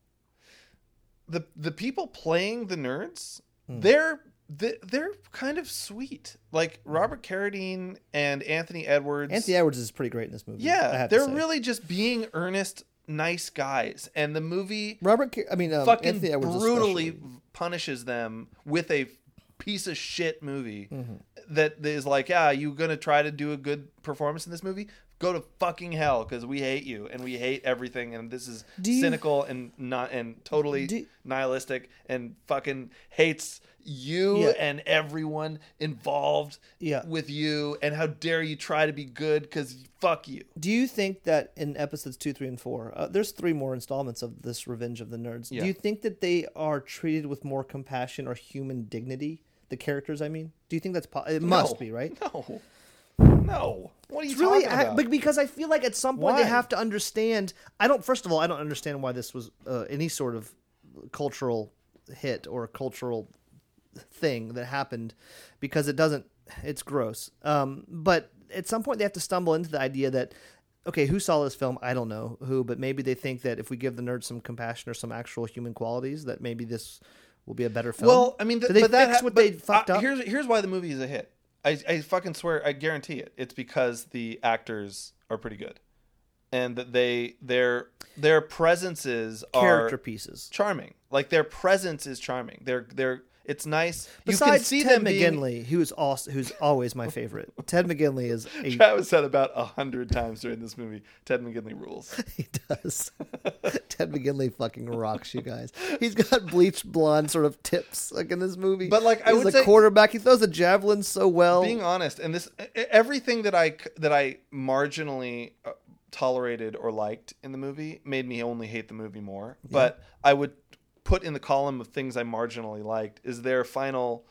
the the people playing the nerds? Hmm. They're they- they're kind of sweet. Like Robert Carradine and Anthony Edwards. Anthony Edwards is pretty great in this movie. I yeah, have to they're say. really just being earnest, nice guys. And the movie Robert. Car- I mean, um, fucking Anthony Edwards brutally especially. punishes them with a piece of shit movie Mm-hmm. that is like, yeah, you gonna try to do a good performance in this movie? Go to fucking hell because we hate you and we hate everything and this is Do you- cynical and not and totally Do- nihilistic and fucking hates you Yeah. and everyone involved Yeah. with you and how dare you try to be good because fuck you. Do you think that in episodes two, three, and four, uh, there's three more installments of this Revenge of the Nerds? Yeah. Do you think that they are treated with more compassion or human dignity? The characters, I mean. Do you think that's po- it? Must No. be right. No, no. What are you It's really, talking I, about? but because I feel like at some point Why? they have to understand. I don't. First of all, I don't understand why this was uh, any sort of cultural hit or cultural thing that happened, because it doesn't. It's gross. Um, but at some point they have to stumble into the idea that, okay, who saw this film? I don't know who, but maybe they think that if we give the nerds some compassion or some actual human qualities, that maybe this will be a better film. Well, I mean, th- Did they but that fix ha- what but, they fucked uh, up? Here's here's why the movie is a hit. I I fucking swear, I guarantee it. It's because the actors are pretty good, and that they their their presences are Character pieces. charming. Like their presence is charming. They're they're It's nice. Besides you can see Ted them being. McGinley, who's also who's always my favorite. Ted McGinley is a, Travis said about a hundred times during this movie, Ted McGinley rules. he does. Ted McGinley fucking rocks, you guys. He's got bleached blonde sort of tips like in this movie. But, like, I he's would a say- quarterback. He throws a javelin so well. Being honest, and this everything that I that I marginally uh, tolerated or liked in the movie made me only hate the movie more. But I would put in the column of things I marginally liked is their final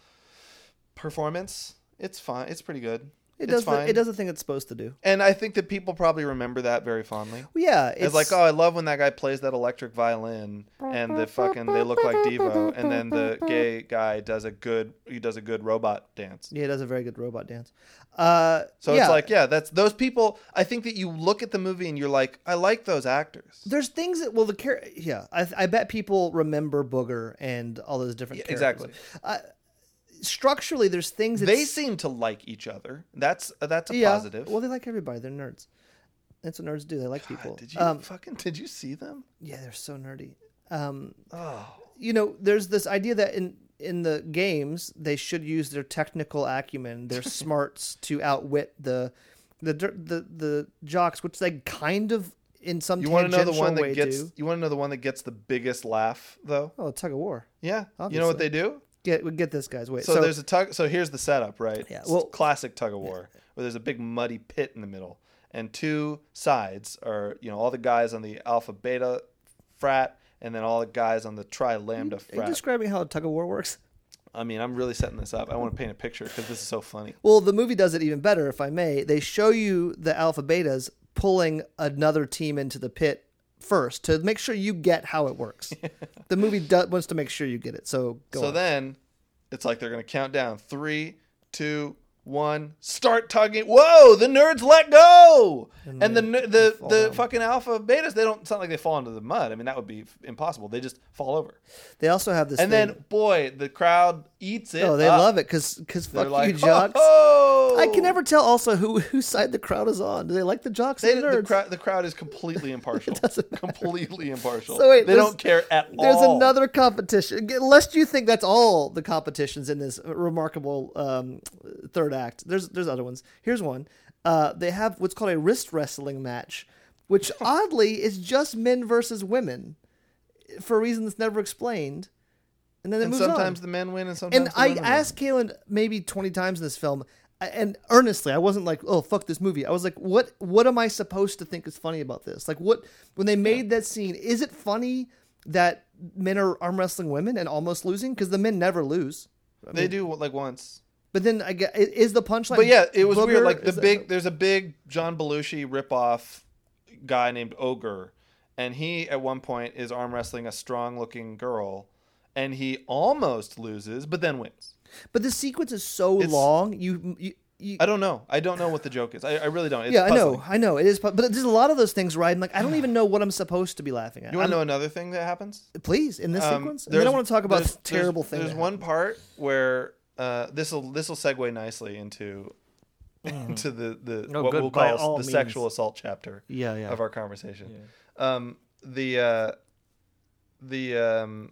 performance. It's fine. It's pretty good. it it's does. fine. The, it does the thing it's supposed to do. And I think that people probably remember that very fondly. Well, yeah, it's, It's like, oh, I love when that guy plays that electric violin, and the fucking they look like Devo, and then the gay guy does a good he does a good robot dance. yeah, it does a very good robot dance. Uh, So yeah. it's like, yeah, that's those people. I think that you look at the movie and you're like, I like those actors. There's things that well the char- yeah I I bet people remember Booger and all those different Yeah, characters. exactly. Uh, structurally, there's things that They seem to like each other. That's that's a yeah. positive. Well, they like everybody. They're nerds. That's what nerds do. They like people. Did you Um, fucking did you see them? yeah, they're so nerdy. Um, Oh, you know, there's this idea that in in the games they should use their technical acumen, their smarts to outwit the the the the jocks, which they kind of in some you want to know the tangential one way that gets do. you want to know the one that gets the biggest laugh though? Oh, tug of war. Yeah, you know what they do? Get we get this, guys. Wait. So, there's a tug. So here's the setup, right? Yeah, It's well- classic tug of war, where there's a big muddy pit in the middle, and two sides are, you know, all the guys on the Alpha Beta frat, and then all the guys on the Tri Lambda Are you frat. describing how a tug of war works? I mean, I'm really setting this up. I want to paint a picture because this is so funny. Well, the movie does it even better, if I may. They show you the alpha betas pulling another team into the pit first to make sure you get how it works. The movie do- wants to make sure you get it. So go so on. then, it's like they're gonna count down three, two, one, start tugging. Whoa! The nerds let go, and, And the they- the they the, fall the down. fucking Alpha Betas. They don't. It's not like they fall into the mud. I mean, that would be impossible. They just fall over. They also have this And thing. then, boy, the crowd eats it. oh, they up. love it because They're fuck like, you, jocks. "Ho, ho!" I can never tell also who whose side the crowd is on. Do they like the jocks They, or the the, nerds? crowd, the crowd is completely impartial. doesn't matter. Completely impartial. So wait, they there's- don't care at There's all. another competition. Lest you think that's all the competitions in this remarkable um, third act. There's there's other ones. Here's one. Uh, they have what's called a wrist wrestling match, which oddly is just men versus women, for a reason that's never explained. And then it And moves sometimes on. the men win, and sometimes And the I women asked Kaylin maybe twenty times in this film, and earnestly, I wasn't like, "Oh, fuck this movie." I was like, "What? What am I supposed to think is funny about this? Like, what? When they made that scene, is it funny that men are arm wrestling women and almost losing? Because the men never lose. I win. They mean, do like once. But then I get is the punchline. But yeah, it was Booger? weird. Like the Is that- big, there's a big John Belushi ripoff guy named Ogre, and he at one point is arm wrestling a strong-looking girl, and he almost loses, but then wins. But the sequence is so It's- long. You, you, you I don't know. I don't know what the joke is. I, I really don't. It's yeah, I puzzling. know, I know. It is, pu- but there's a lot of those things where I'm like, I don't even know what I'm supposed to be laughing at. You want to I'm- know another thing that happens? Please, in this Um, sequence, and then I there's- want to talk about there's- the terrible there's, thing. There's that one happened. part where uh, this will this will segue nicely into into the the Oh, what good, we'll by call all the means. sexual assault chapter Yeah, yeah. of our conversation. Um, the uh, the um,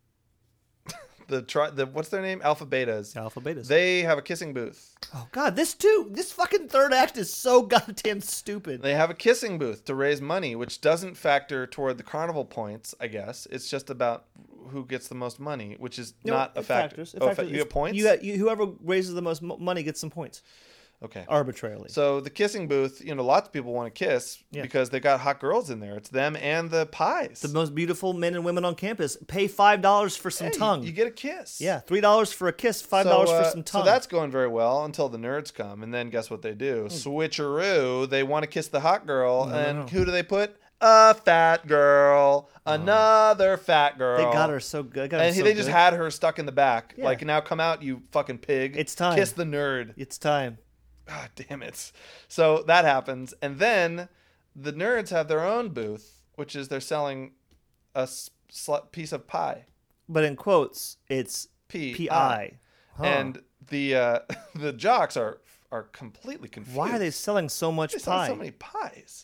the tri- the what's their name? Alpha Betas. Alpha betas. They have a kissing booth. Oh god, this too. This fucking third act is so goddamn stupid. They have a kissing booth to raise money, which doesn't factor toward the carnival points. I guess it's just about who gets the most money, which is No, not a it factor. factors. It Oh, factors. fa- you get points. You, got, you whoever raises the most mo- money gets some points okay. arbitrarily. So the kissing booth, you know, lots of people want to kiss Yeah. because they got hot girls in there. It's them and the pies. The most beautiful men and women on campus pay five dollars for some Hey, you- tongue. You, get a kiss. yeah, three dollars for a kiss, five So, dollars uh, for some tongue. So that's going very well until the nerds come, and then guess what they do? Hmm. Switcheroo. They want to kiss the hot girl, and who do they put? A fat girl. Another fat girl. they got her so good. Got her And he, so they just good. had her stuck in the back. Yeah. Like, now come out, you fucking pig. It's time. Kiss the nerd. It's time. God damn it. So that happens. And then the nerds have their own booth, which is they're selling a s- sl- piece of pie. But in quotes, it's P P I. I. Huh. And the uh, the jocks are are completely confused. Why are they selling so much They sell pie? so many pies?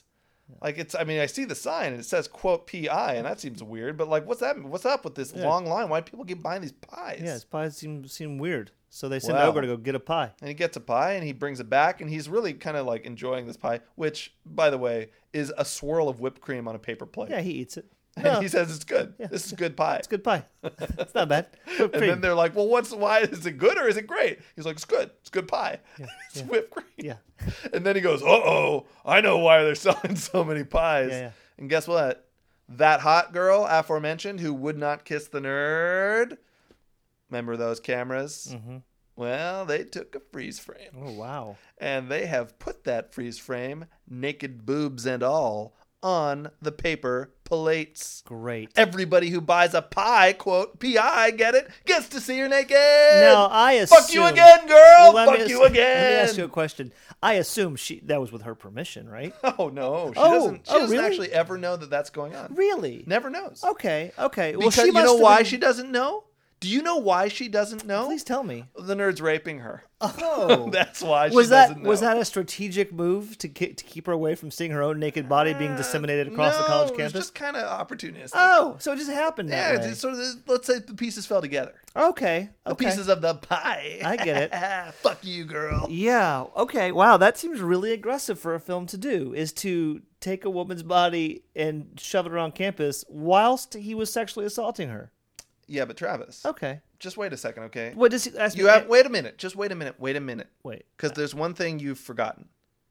Like it's, I mean, I see the sign and it says quote P I, and that seems weird. But like, what's that? What's up with this Yeah. long line? Why do people keep buying these pies? Yeah, his pies seem seem weird. So they send Wow. Ogre to go get a pie. And he gets a pie and he brings it back, and he's really kind of like enjoying this pie, which, by the way, is a swirl of whipped cream on a paper plate. Yeah, he eats it. And No, he says it's good. Yeah. This is good pie. it's good pie. It's not bad. Whipped And cream. then they're like, "Well, what's why is it good or is it great?" He's like, "It's good. It's good pie. it's yeah. whipped cream." Yeah. And then he goes, "Uh oh, I know why they're selling so many pies." Yeah, yeah. And guess what? That hot girl aforementioned who would not kiss the nerd. Remember those cameras? Mm-hmm. Well, they took a freeze frame. Oh wow. And they have put that freeze frame, naked boobs and all, on the paper plates. Great. Everybody who buys a pie, quote, P I, get it, gets to see her naked. Now I assume. Fuck you again, girl. Well, let me Fuck ask- you again. Let me ask you a question. I assume she that was with her permission, right? Oh, no. She Oh, doesn't, she oh, doesn't really? actually ever know that that's going on. Really? Never knows. Okay. Okay. Well, Because she you must know have why been- she doesn't know? Do you know why she doesn't know? Please tell me. The nerd's raping her. Oh. That's why she was that doesn't know. was that a strategic move to ke- to keep her away from seeing her own naked body being disseminated across no, the college it was campus? just kind of opportunistic. Oh, so it just happened that yeah, way. it's sort of, let's say the pieces fell together. Okay. The Okay. pieces of the pie. I get it. Fuck you, girl. Yeah. Okay. Wow. That seems really aggressive for a film to do. Is to take a woman's body and shove it around campus whilst he was sexually assaulting her. Yeah, but Travis, Okay. just wait a second, okay? What does he ask You me? have wait a minute. Just wait a minute. Wait a minute. Wait. Because there's one thing you've forgotten.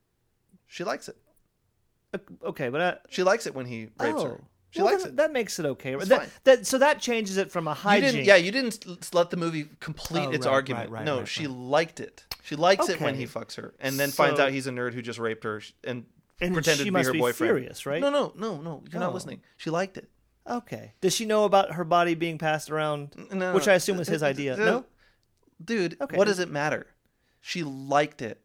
She likes it. Uh, Okay, but I, She likes it when he rapes oh. her. She Well, likes then it. That makes it okay. It's that, fine. that so that changes it from a You hygiene. didn't, yeah, you didn't s- let the movie complete Oh, its right, argument. right, right, no, right, she right. liked it. She likes it when Okay. he fucks her, and then finds So- out he's a nerd who just raped her and, And pretended she to be must her be boyfriend. furious, right? No, no, no, no. You're Oh. not listening. She liked it. Okay. Does she know about her body being passed around? No, Which I assume was his idea. No. dude. Okay. What does it matter? She liked it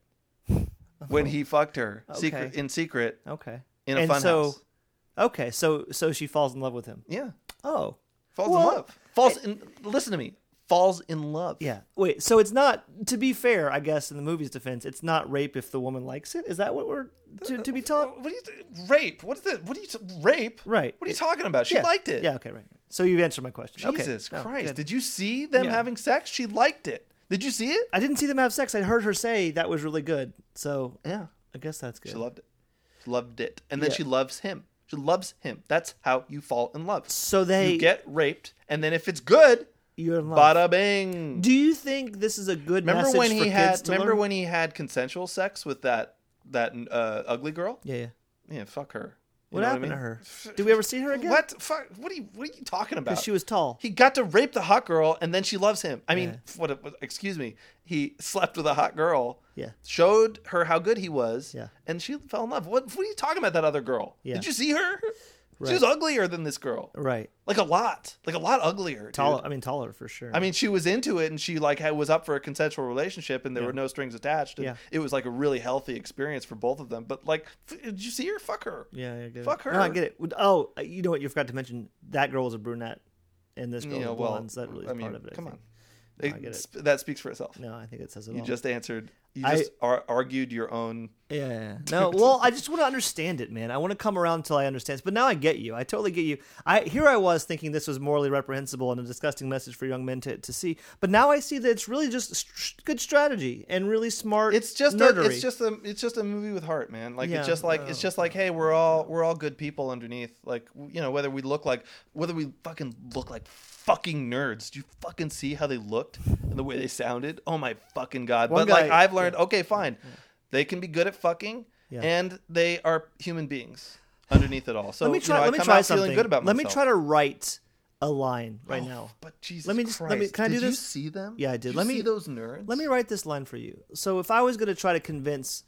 when he fucked her secret Okay. in secret Okay. in a and funhouse. so, okay, so so she falls in love with him. Yeah, Oh. falls Well, in love. Falls in. Listen to me. Falls in love. Yeah. Wait. So it's not. To be fair, I guess in the movie's defense, it's not rape if the woman likes it. Is that what we're to, to be taught? What are you rape? What is it? What are you t- rape? Right. What are you talking about? She Yeah. liked it. Yeah. Okay. Right. So you've answered my question. Jesus okay. No, Christ! good. Did you see them Yeah. having sex? She liked it. Did you see it? I didn't see them have sex. I heard her say that was really good. So Yeah. I guess that's good. She loved it. She loved it, and then Yeah. she loves him. She loves him. That's how you fall in love. So they You get raped, and then if it's good, you're in love. bada bing. Do you think this is a good Remember message when for he kids had? to Remember learn? when he had consensual sex with that that uh, ugly girl? Yeah. yeah. Yeah, fuck her. You What know happened I mean? to her? Did we ever see her again? What? Fuck. What are you? What are you talking about? Because she was tall. He got to rape the hot girl, and then she loves him. I mean, Yeah. what? what- Excuse me. He slept with a hot girl. Yeah. Showed her how good he was. Yeah. And she fell in love. What? What are you talking about? That other girl? Yeah. Did you see her? She Right. was uglier than this girl. Right. Like a lot. Like a lot uglier. dude. Taller. I mean, taller for sure. I mean, she was into it, and she like had, was up for a consensual relationship, and there Yeah. were no strings attached. And Yeah. it was like a really healthy experience for both of them. But like, f- did you see her? Fuck her. yeah, I get Fuck it. her. No, I get it. Oh, you know what? You forgot to mention that girl was a brunette, and this girl You was know, a well, blonde. So that really is I mean, part of it. I come think. on. No, I It- get it. sp- that speaks for itself. No, I think it says it You all. just answered. You I- just ar- argued your own. Yeah. No. Well, I just want to understand it, man. I want to come around until I understand. But now I get you. I totally get you. I here I was thinking this was morally reprehensible and a disgusting message for young men to, to see. But now I see that it's really just st- good strategy and really smart. It's just a, nerdery. it's just a it's just a movie with heart, man. Like Yeah. it's just like it's just like hey, we're all we're all good people underneath. Like you know whether we look like whether we fucking look like fucking nerds. Do you fucking see how they looked and the way they sounded? Oh my fucking god! One but like guy- I've learned, okay, fine, they can be good at fucking, Yeah. and they are human beings underneath it all. So let me try. you know, let I me come try out something. feeling good about let myself. me try to write a line right Oh, now. But Jesus Let me just- Christ. let me- can I did do you this? see them? Yeah, I did. Did Let you me- see those nerds. Let me write this line for you. So if I was going to try to convince,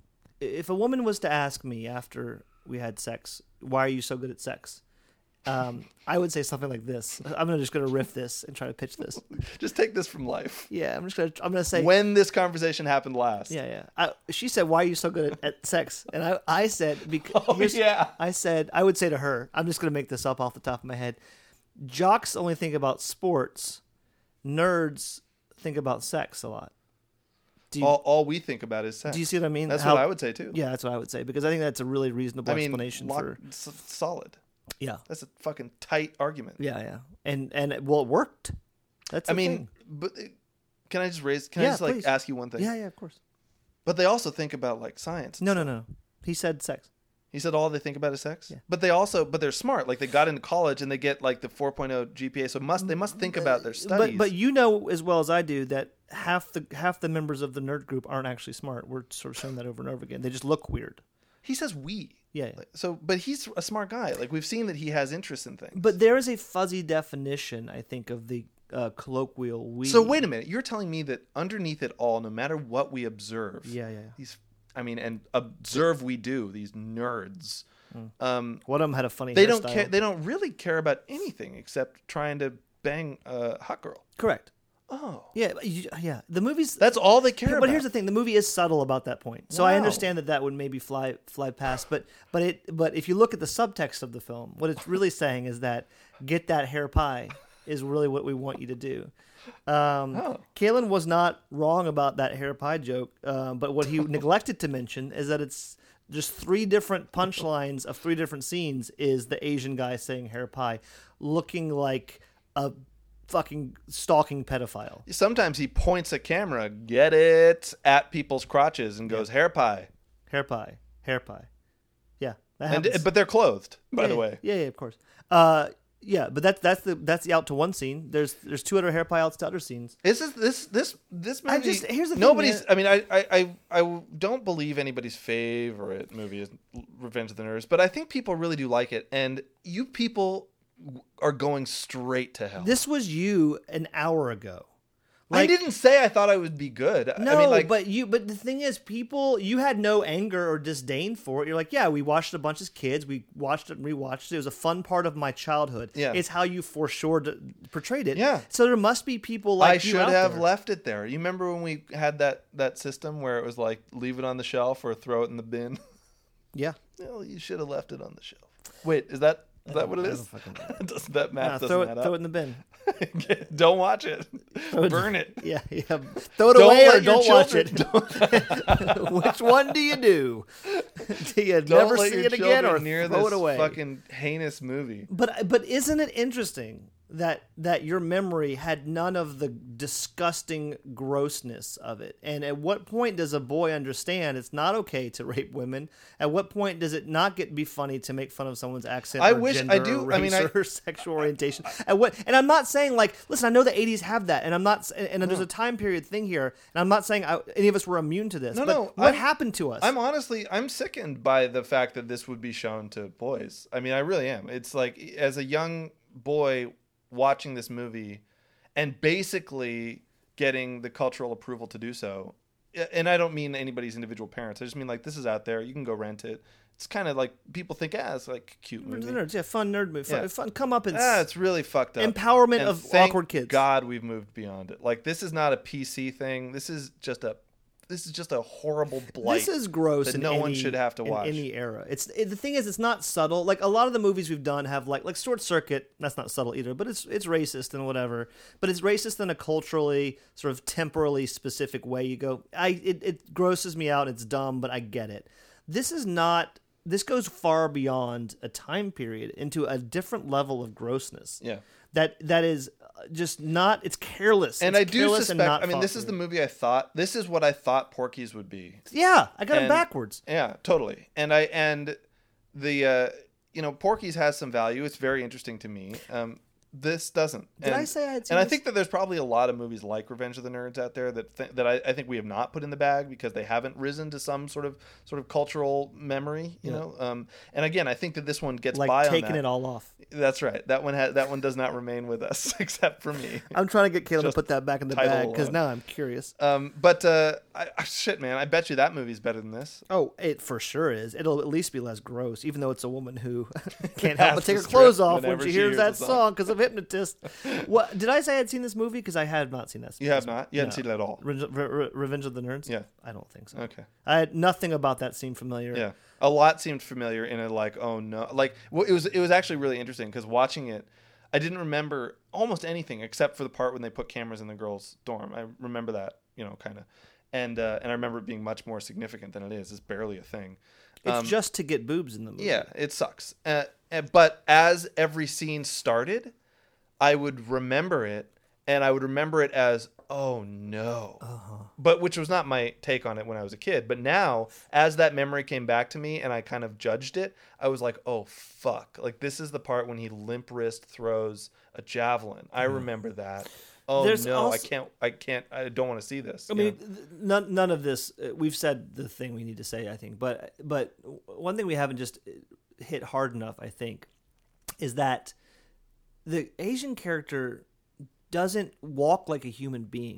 if a woman was to ask me after we had sex, why are you so good at sex? Um, I would say something like this. I'm gonna just gonna riff this and try to pitch this. Just take this from life. Yeah, I'm just gonna. I'm gonna say. When this conversation happened last. Yeah, yeah. I, she said, "Why are you so good at, at sex?" And I, I said, "Because." Oh, yeah. I said, I would say to her, I'm just gonna make this up off the top of my head. Jocks only think about sports. Nerds think about sex a lot. Do you, all, all we think about is sex. do you see what I mean? That's How- what I would say too. Yeah, that's what I would say because I think that's a really reasonable I mean, explanation lock, for. s- solid. Yeah, That's a fucking tight argument. yeah, yeah, and and it, well, it worked. That's I the mean, thing. but uh, can I just raise? Can Yeah, I just like please. ask you one thing? Yeah, yeah, of course. But they also think about like science. No, no, no. He said sex. He said all they think about is sex. Yeah. But they also, but they're smart. Like they got into college and they get like the four point oh G P A. So must they must think about their studies. But but you know as well as I do that half the half the members of the nerd group aren't actually smart. We're sort of showing that over and over again. They just look weird. he says we. Yeah. yeah. Like, so, but he's a smart guy. Like we've seen that he has interest in things. But there is a fuzzy definition, I think, of the uh, colloquial we. So wait a minute. You're telling me that underneath it all, no matter what we observe, Yeah, yeah. yeah. these, I mean, and observe we do, these nerds, um, One of them had a funny. they don't hairstyle. care. They don't really care about anything except trying to bang a hot girl. Correct. Oh, Yeah, but you- yeah. The movie's. that's all they care But about. here's the thing: the movie is subtle about that point. So I Wow. understand that that would maybe fly fly past. But but it but if you look at the subtext of the film, what it's really saying is that get that hair pie is really what we want you to do. Um, Oh. Kalen was not wrong about that hair pie joke, uh, but what he neglected to mention is that it's just three different punchlines of three different scenes. Is the Asian guy saying hair pie, looking like a fucking stalking pedophile. Sometimes he points a camera, get it, at people's crotches and goes hair pie. Hair pie, hair pie. Yeah, that And happens. but they're clothed, by yeah, the yeah, way. Yeah, yeah, of course. Uh, yeah, but that's that's the that's the out to one scene. There's there's two other hair pie outs to other scenes. This is this this this movie. I just- here's the thing, nobody's. man. I mean, I, I I I don't believe anybody's favorite movie is Revenge of the Nerds, but I think people really do like it, and you people are going straight to hell. This was you an hour ago. I didn't say I thought I would be good. No, I mean, like, but you. But the thing is, people, you had no anger or disdain for it. You're like, yeah, we watched it a bunch as kids. We watched it and rewatched it. It was a fun part of my childhood. Yeah. It's how you for sure d- portrayed it. Yeah. So there must be people like I you should out have there. left it there. You remember when we had that that system where it was like leave it on the shelf or throw it in the bin? Yeah. Well, you should have left it on the shelf. Wait, is that is that what it I is? don't fucking know. Does that math Nah, doesn't throw it, add throw it up? in the bin. Don't watch it. it- Burn it. Yeah, yeah. Throw it Don't away or let your don't watch children- it. Which one do you do? Do you Don't never let see your it again or children near throw this it away? fucking heinous movie. But but isn't it interesting that that your memory had none of the disgusting grossness of it? And at what point does a boy understand it's not okay to rape women? At what point does it not get be funny to make fun of someone's accent? I or wish- gender I do- Or I mean, race I- or sexual orientation. At what? And I'm not saying like, listen, I know the eighties have that, and I'm not. And there's a time period thing here, and I'm not saying I, any of us were immune to this. No, but no, what I'm- happened to us? I'm honestly, I'm sickened by the fact that this would be shown to boys. I mean, I really am. It's like as a young boy watching this movie and basically getting the cultural approval to do so. And I don't mean anybody's individual parents. I just mean like this is out there. You can go rent it. It's kind of like people think, ah, it's like a cute movie. Nerds, yeah, fun nerd movie, fun, Yeah. fun come up and Ah, it's really fucked up. Empowerment And of thank awkward kids. God, we've moved beyond it. Like this is not a P C thing. This is just a, this is just a horrible blight. This is gross. that in no one any- should have to in watch. any era. It's it, the thing is, it's not subtle. Like a lot of the movies we've done have like like Short Circuit. That's not subtle either, but it's it's racist and whatever. But it's racist in a culturally sort of temporally specific way. You go, I it, it grosses me out. It's dumb, but I get it. This is not. This goes far beyond a time period into a different level of grossness. Yeah. That that is just not. It's careless. And It's I do careless and suspect. not I mean, this is thoughtful. the movie I thought. This is what I thought Porky's would be. Yeah, I got it And- backwards. Yeah, totally. And I and the uh, you know Porky's has some value. It's very interesting to me. Um, this doesn't. Did and, I say I had seen And I this? think that there's probably a lot of movies like Revenge of the Nerds out there that th- that I, I think we have not put in the bag because they haven't risen to some sort of sort of cultural memory. You Yeah. know. Um, and again, I think that this one gets Like by taking on that. it all off. That's right. That one ha- that one does not remain with us except for me. I'm trying to get Caleb to Just put that back in the title bag because alone. now I'm curious. Um, but uh, I, I- shit, man, I bet you that movie's better than this. Oh, it for sure is. It'll at least be less gross, even though it's a woman who can't help Has but take to her clothes strip off when whenever she she hears hears that the song. song because of Hypnotist. What did I say I had seen this movie? Because I have not seen that. You have not. You haven't No. seen it at all. Revenge, Re- Re- Revenge of the Nerds? Yeah. I don't think so. Okay. I had nothing about that scene familiar. Yeah, a lot seemed familiar in a like, oh no, like well, it was. It was actually really interesting because watching it, I didn't remember almost anything except for the part when they put cameras in the girls' dorm. I remember that, you know, kind of, and uh, and I remember it being much more significant than it is. It's barely a thing. It's Um, just to get boobs in the movie. Yeah, it sucks. Uh, uh, but as every scene started, I would remember it, and I would remember it as, oh no. Uh-huh. But which was not my take on it when I was a kid. But now, as that memory came back to me and I kind of judged it, I was like, oh fuck. Like, this is the part when he limp wrist throws a javelin. I remember that. Oh There's no, also- I can't, I can't, I don't want to see this. I you mean, know? th- none none of this. Uh, we've said the thing we need to say, I think. But but one thing we haven't just hit hard enough, I think, is that the Asian character doesn't walk like a human being.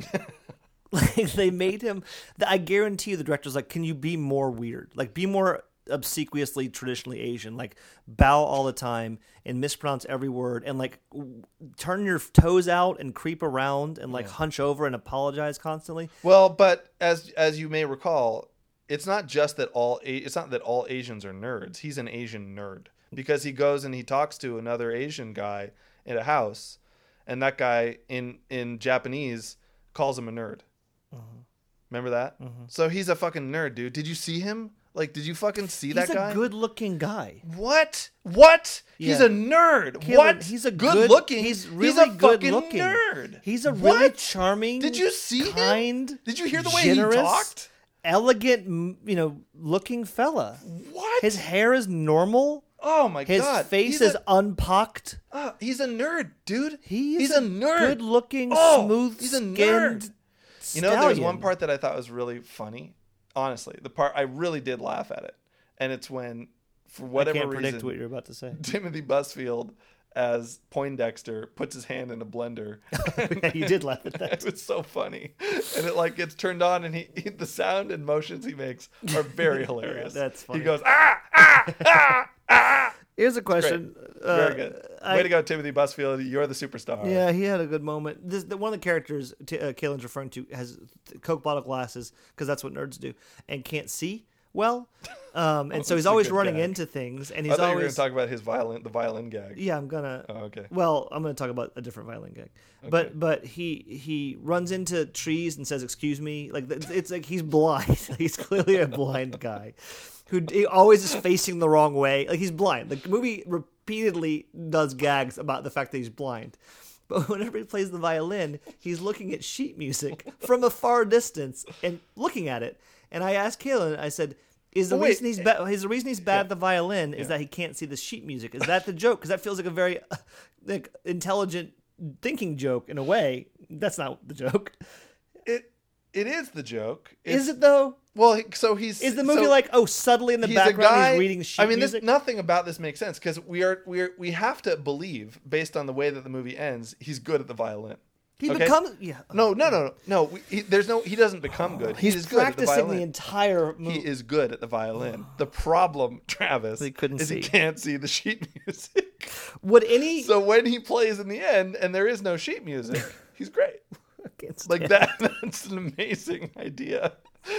Like, they made him. I guarantee you, the director's like, "Can you be more weird? Like, be more obsequiously traditionally Asian, like bow all the time and mispronounce every word and like w- turn your toes out and creep around and like Yeah. hunch over and apologize constantly." Well, but as as you may recall, it's not just that all A- it's not that all Asians are nerds. He's an Asian nerd because he goes and he talks to another Asian guy in a house, and that guy in in Japanese calls him a nerd. Remember that? So he's a fucking nerd, dude. Did you see him? Like, did you fucking see that He's guy? a good-looking guy. What? What? He's Yeah. a nerd. Caleb, what? He's a good, good looking. He's really he's a good fucking looking. nerd. He's a What? really charming. Did you see him? kind, Did you hear the way generous, he talked? elegant, m- you know, looking fella. What? His hair is normal. oh my His god. face He's is a- unpocked. Uh, he's a nerd, dude. He is he's a nerd. good-looking, Oh, smooth, he's a skinned. nerd. You know, there was one stallion. part that I thought was really funny. Honestly, the part I really did laugh at it, and it's when, for I whatever can't reason, predict what you're about to say. Timothy Busfield as Poindexter puts his hand in a blender. Yeah, you did laugh at that. It was so funny, and it like gets turned on, and he, he the sound and motions he makes are very hilarious. that's funny. He goes ah ah ah ah. Here's a question. Uh, Very good. I- Way to go, Timothy Busfield. You're the superstar. Yeah, he had a good moment. This, the, one of the characters t- uh, Kaylin's referring to has Coke bottle glasses because that's what nerds do, and can't see well. Um, and so That's he's a always good running gag. into things, and I he's thought you were going always. to talk about his violin, the violin gag. Yeah, I'm gonna. Oh, okay. Well, I'm gonna talk about a different violin gag, but but he he runs into trees and says, "Excuse me." Like it's, it's like he's blind. He's clearly a blind guy who he always is facing the wrong way. Like he's blind. The movie repeatedly does gags about the fact that he's blind. But whenever he plays the violin, he's looking at sheet music from a far distance and looking at it. And I asked Kaylin, I said, "Is the Well, wait, reason he's bad? Is the reason he's bad yeah. at the violin is Yeah. that he can't see the sheet music? Is that the joke? Because that feels like a very uh, like intelligent thinking joke in a way. That's not the joke, It it is the joke. It's, is it though? Well, he- so he's Is the movie so like, oh, suddenly in the he's background a guy, he's reading sheet I mean, this, music? nothing about this makes sense because we are we are we have to believe based on the way that the movie ends, he's good at the violin. he okay? becomes yeah. No, no, no, no. no we, he, there's no. He doesn't become good. He's He is good at the practicing the, violin. entire movie. He is good at the violin. The problem, Travis, He couldn't is see. he can't see the sheet music. Would any So when he plays in the end and there is no sheet music, he's great. I can't Like stand that. That's an amazing idea.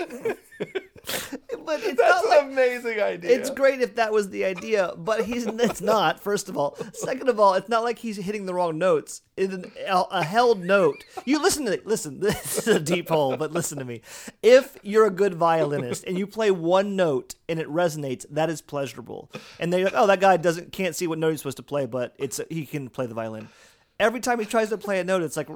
But it's That's not an like, amazing idea. it's great if that was the idea, but he's it's not. First of all, second of all, it's not like he's hitting the wrong notes. It's an, a, a held note. You listen to listen. This is a deep hole, but listen to me. If you're a good violinist and you play one note and it resonates, that is pleasurable. And they're like, oh, that guy doesn't can't see what note he's supposed to play, but it's he can play the violin. Every time he tries to play a note, it's like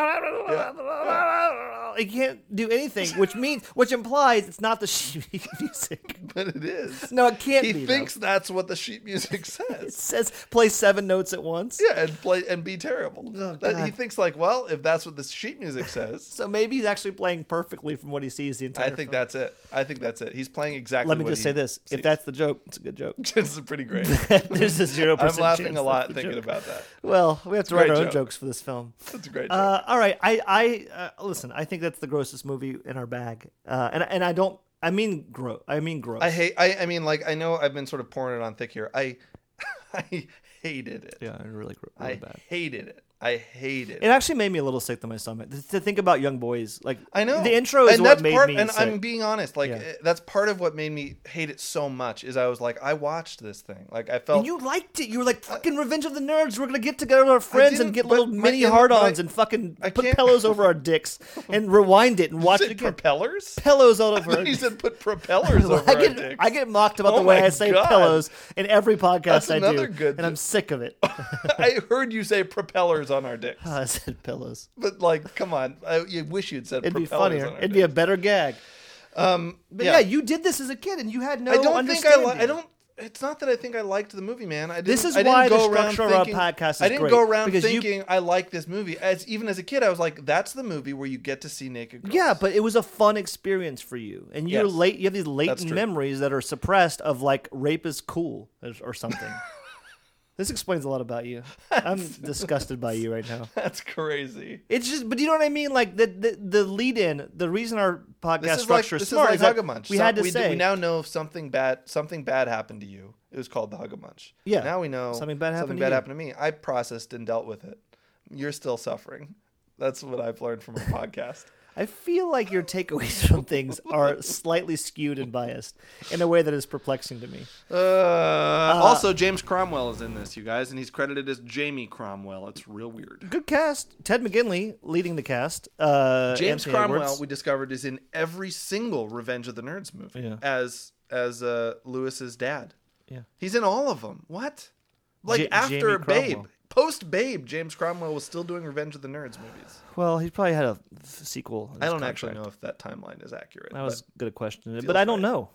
he can't do anything, which means which implies it's not the sheet music. But it is. No, it can't He be. thinks though. that's what the sheet music It says. says play seven notes at once. Yeah, and play and be terrible. Oh, That- he God. thinks like, well, if that's what the sheet music says, So maybe he's actually playing perfectly from what he sees the entire I think film. that's it. I think that's it. He's playing exactly. Let me what just he say this: sees. if that's the joke, it's a good joke. This is pretty great. There's a zero I'm percent. laughing chance a lot that's the thinking joke. about that. Well, we have to a write great our own joke. jokes for this film. That's a great joke. Uh, all right, I, I, uh, listen. I think that's the grossest movie in our bag, uh, and and I don't. I mean, gross. I mean, gross. I hate. I, I mean, like I know I've been sort of pouring it on thick here. I, I hated it. Yeah, I really, really I bad. hated it. I hate it. It actually made me a little sick to my stomach to to think about young boys. Like I know the intro is and what that's made part, me and sick. I'm being honest, like Yeah. eh, that's part of what made me hate it so much. Is I was like, I watched this thing, like I felt And you liked it. You were like, "Fucking Revenge of the Nerds. We're gonna get together with our friends and didn't, get but little my- mini but I- hard-ons and fucking I put can't- pillows over our dicks and rewind it and watch Is it it again." propellers. Pillows all over. I our thought you dicks. said put propellers over I our get dicks. I get mocked about Oh the way my I say God. pillows in every podcast That's I another do, good- and I'm sick of it. I heard you say propellers on our dicks, I said pillows. but like, come on, I you wish you'd said It'd be propellers funnier. on our It'd be a dicks. better gag. Um, But yeah. you did this as a kid, and you had no I don't think I understanding. li- I don't. It's not that I think I liked the movie, man. I didn't, This is I didn't why the go around structure of our thinking, podcast is I didn't great, go around because you- thinking I like this movie. As even as a kid, I was like, "That's the movie where you get to see naked girls." Yeah, but it was a fun experience for you, and you're Yes. late. You have these latent true. memories that are suppressed of like rape is cool or- or something. This explains a lot about you. I'm disgusted by you right now. that's crazy. It's just, but you know what I mean? Like the the, the lead in, the reason our podcast This is like structure this is is smart like is that Hug-a-Munch. we Some- had to we, say we now know if something bad something bad happened to you. It was called the Hug-a-Munch. Yeah. Now we know Something bad happened something to bad you. happened to me. I processed and dealt with it. You're still suffering. That's what I've learned from our podcast. I feel like your takeaways from things are slightly skewed and biased in a way that is perplexing to me. Uh, also, James Cromwell is in this, you guys, and he's credited as Jamie Cromwell. It's real weird. Good cast. Ted McGinley leading the cast. Uh, James Anthony Cromwell, Edwards. we discovered, is in every single Revenge of the Nerds movie Yeah. as as uh, Lewis's dad. Yeah. He's in all of them. What? Like Ja- after Jamie Babe, Cromwell. post Babe, James Cromwell was still doing Revenge of the Nerds movies. Well, he probably had a f- sequel. in I his don't actually contract. know if that timeline is accurate. I was but going to question it, feels but I don't right. know.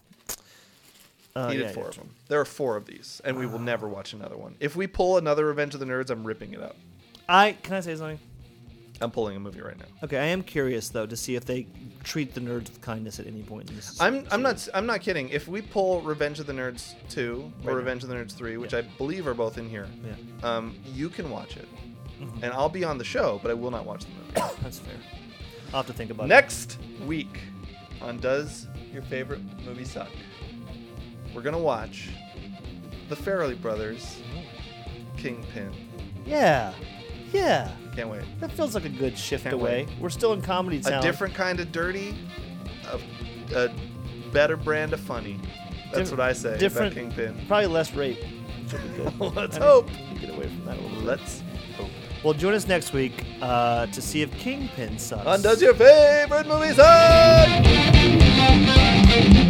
Uh, he did yeah, four yeah. of them. There are four of these, and we will never watch another one. If we pull another Revenge of the Nerds, I'm ripping it up. I can I say something? I'm pulling a movie right now. Okay, I am curious though to see if they treat the nerds with kindness at any point in this. I'm I'm not series. I'm not kidding. If we pull Revenge of the Nerds two or Right. Revenge of the Nerds three, which I believe are both in here, Yeah, um, you can watch it, Mm-hmm. and I'll be on the show, but I will not watch the movie. that's fair. I'll have to think about Next week on Does Your Favorite Movie Suck? We're gonna watch the Farrelly Brothers Kingpin. it. Yeah, yeah. Can't wait. That feels like a good shift Can't away. wait. We're still in comedy town. A different kind of dirty, a, a better brand of funny. That's Diff- what I say different- about Kingpin. probably less rape. Should be good. Let's I hope. think we can get away from that a little bit. Let's hope. Well, join us next week uh, to see if Kingpin sucks. On Does Your Favorite Movie Suck?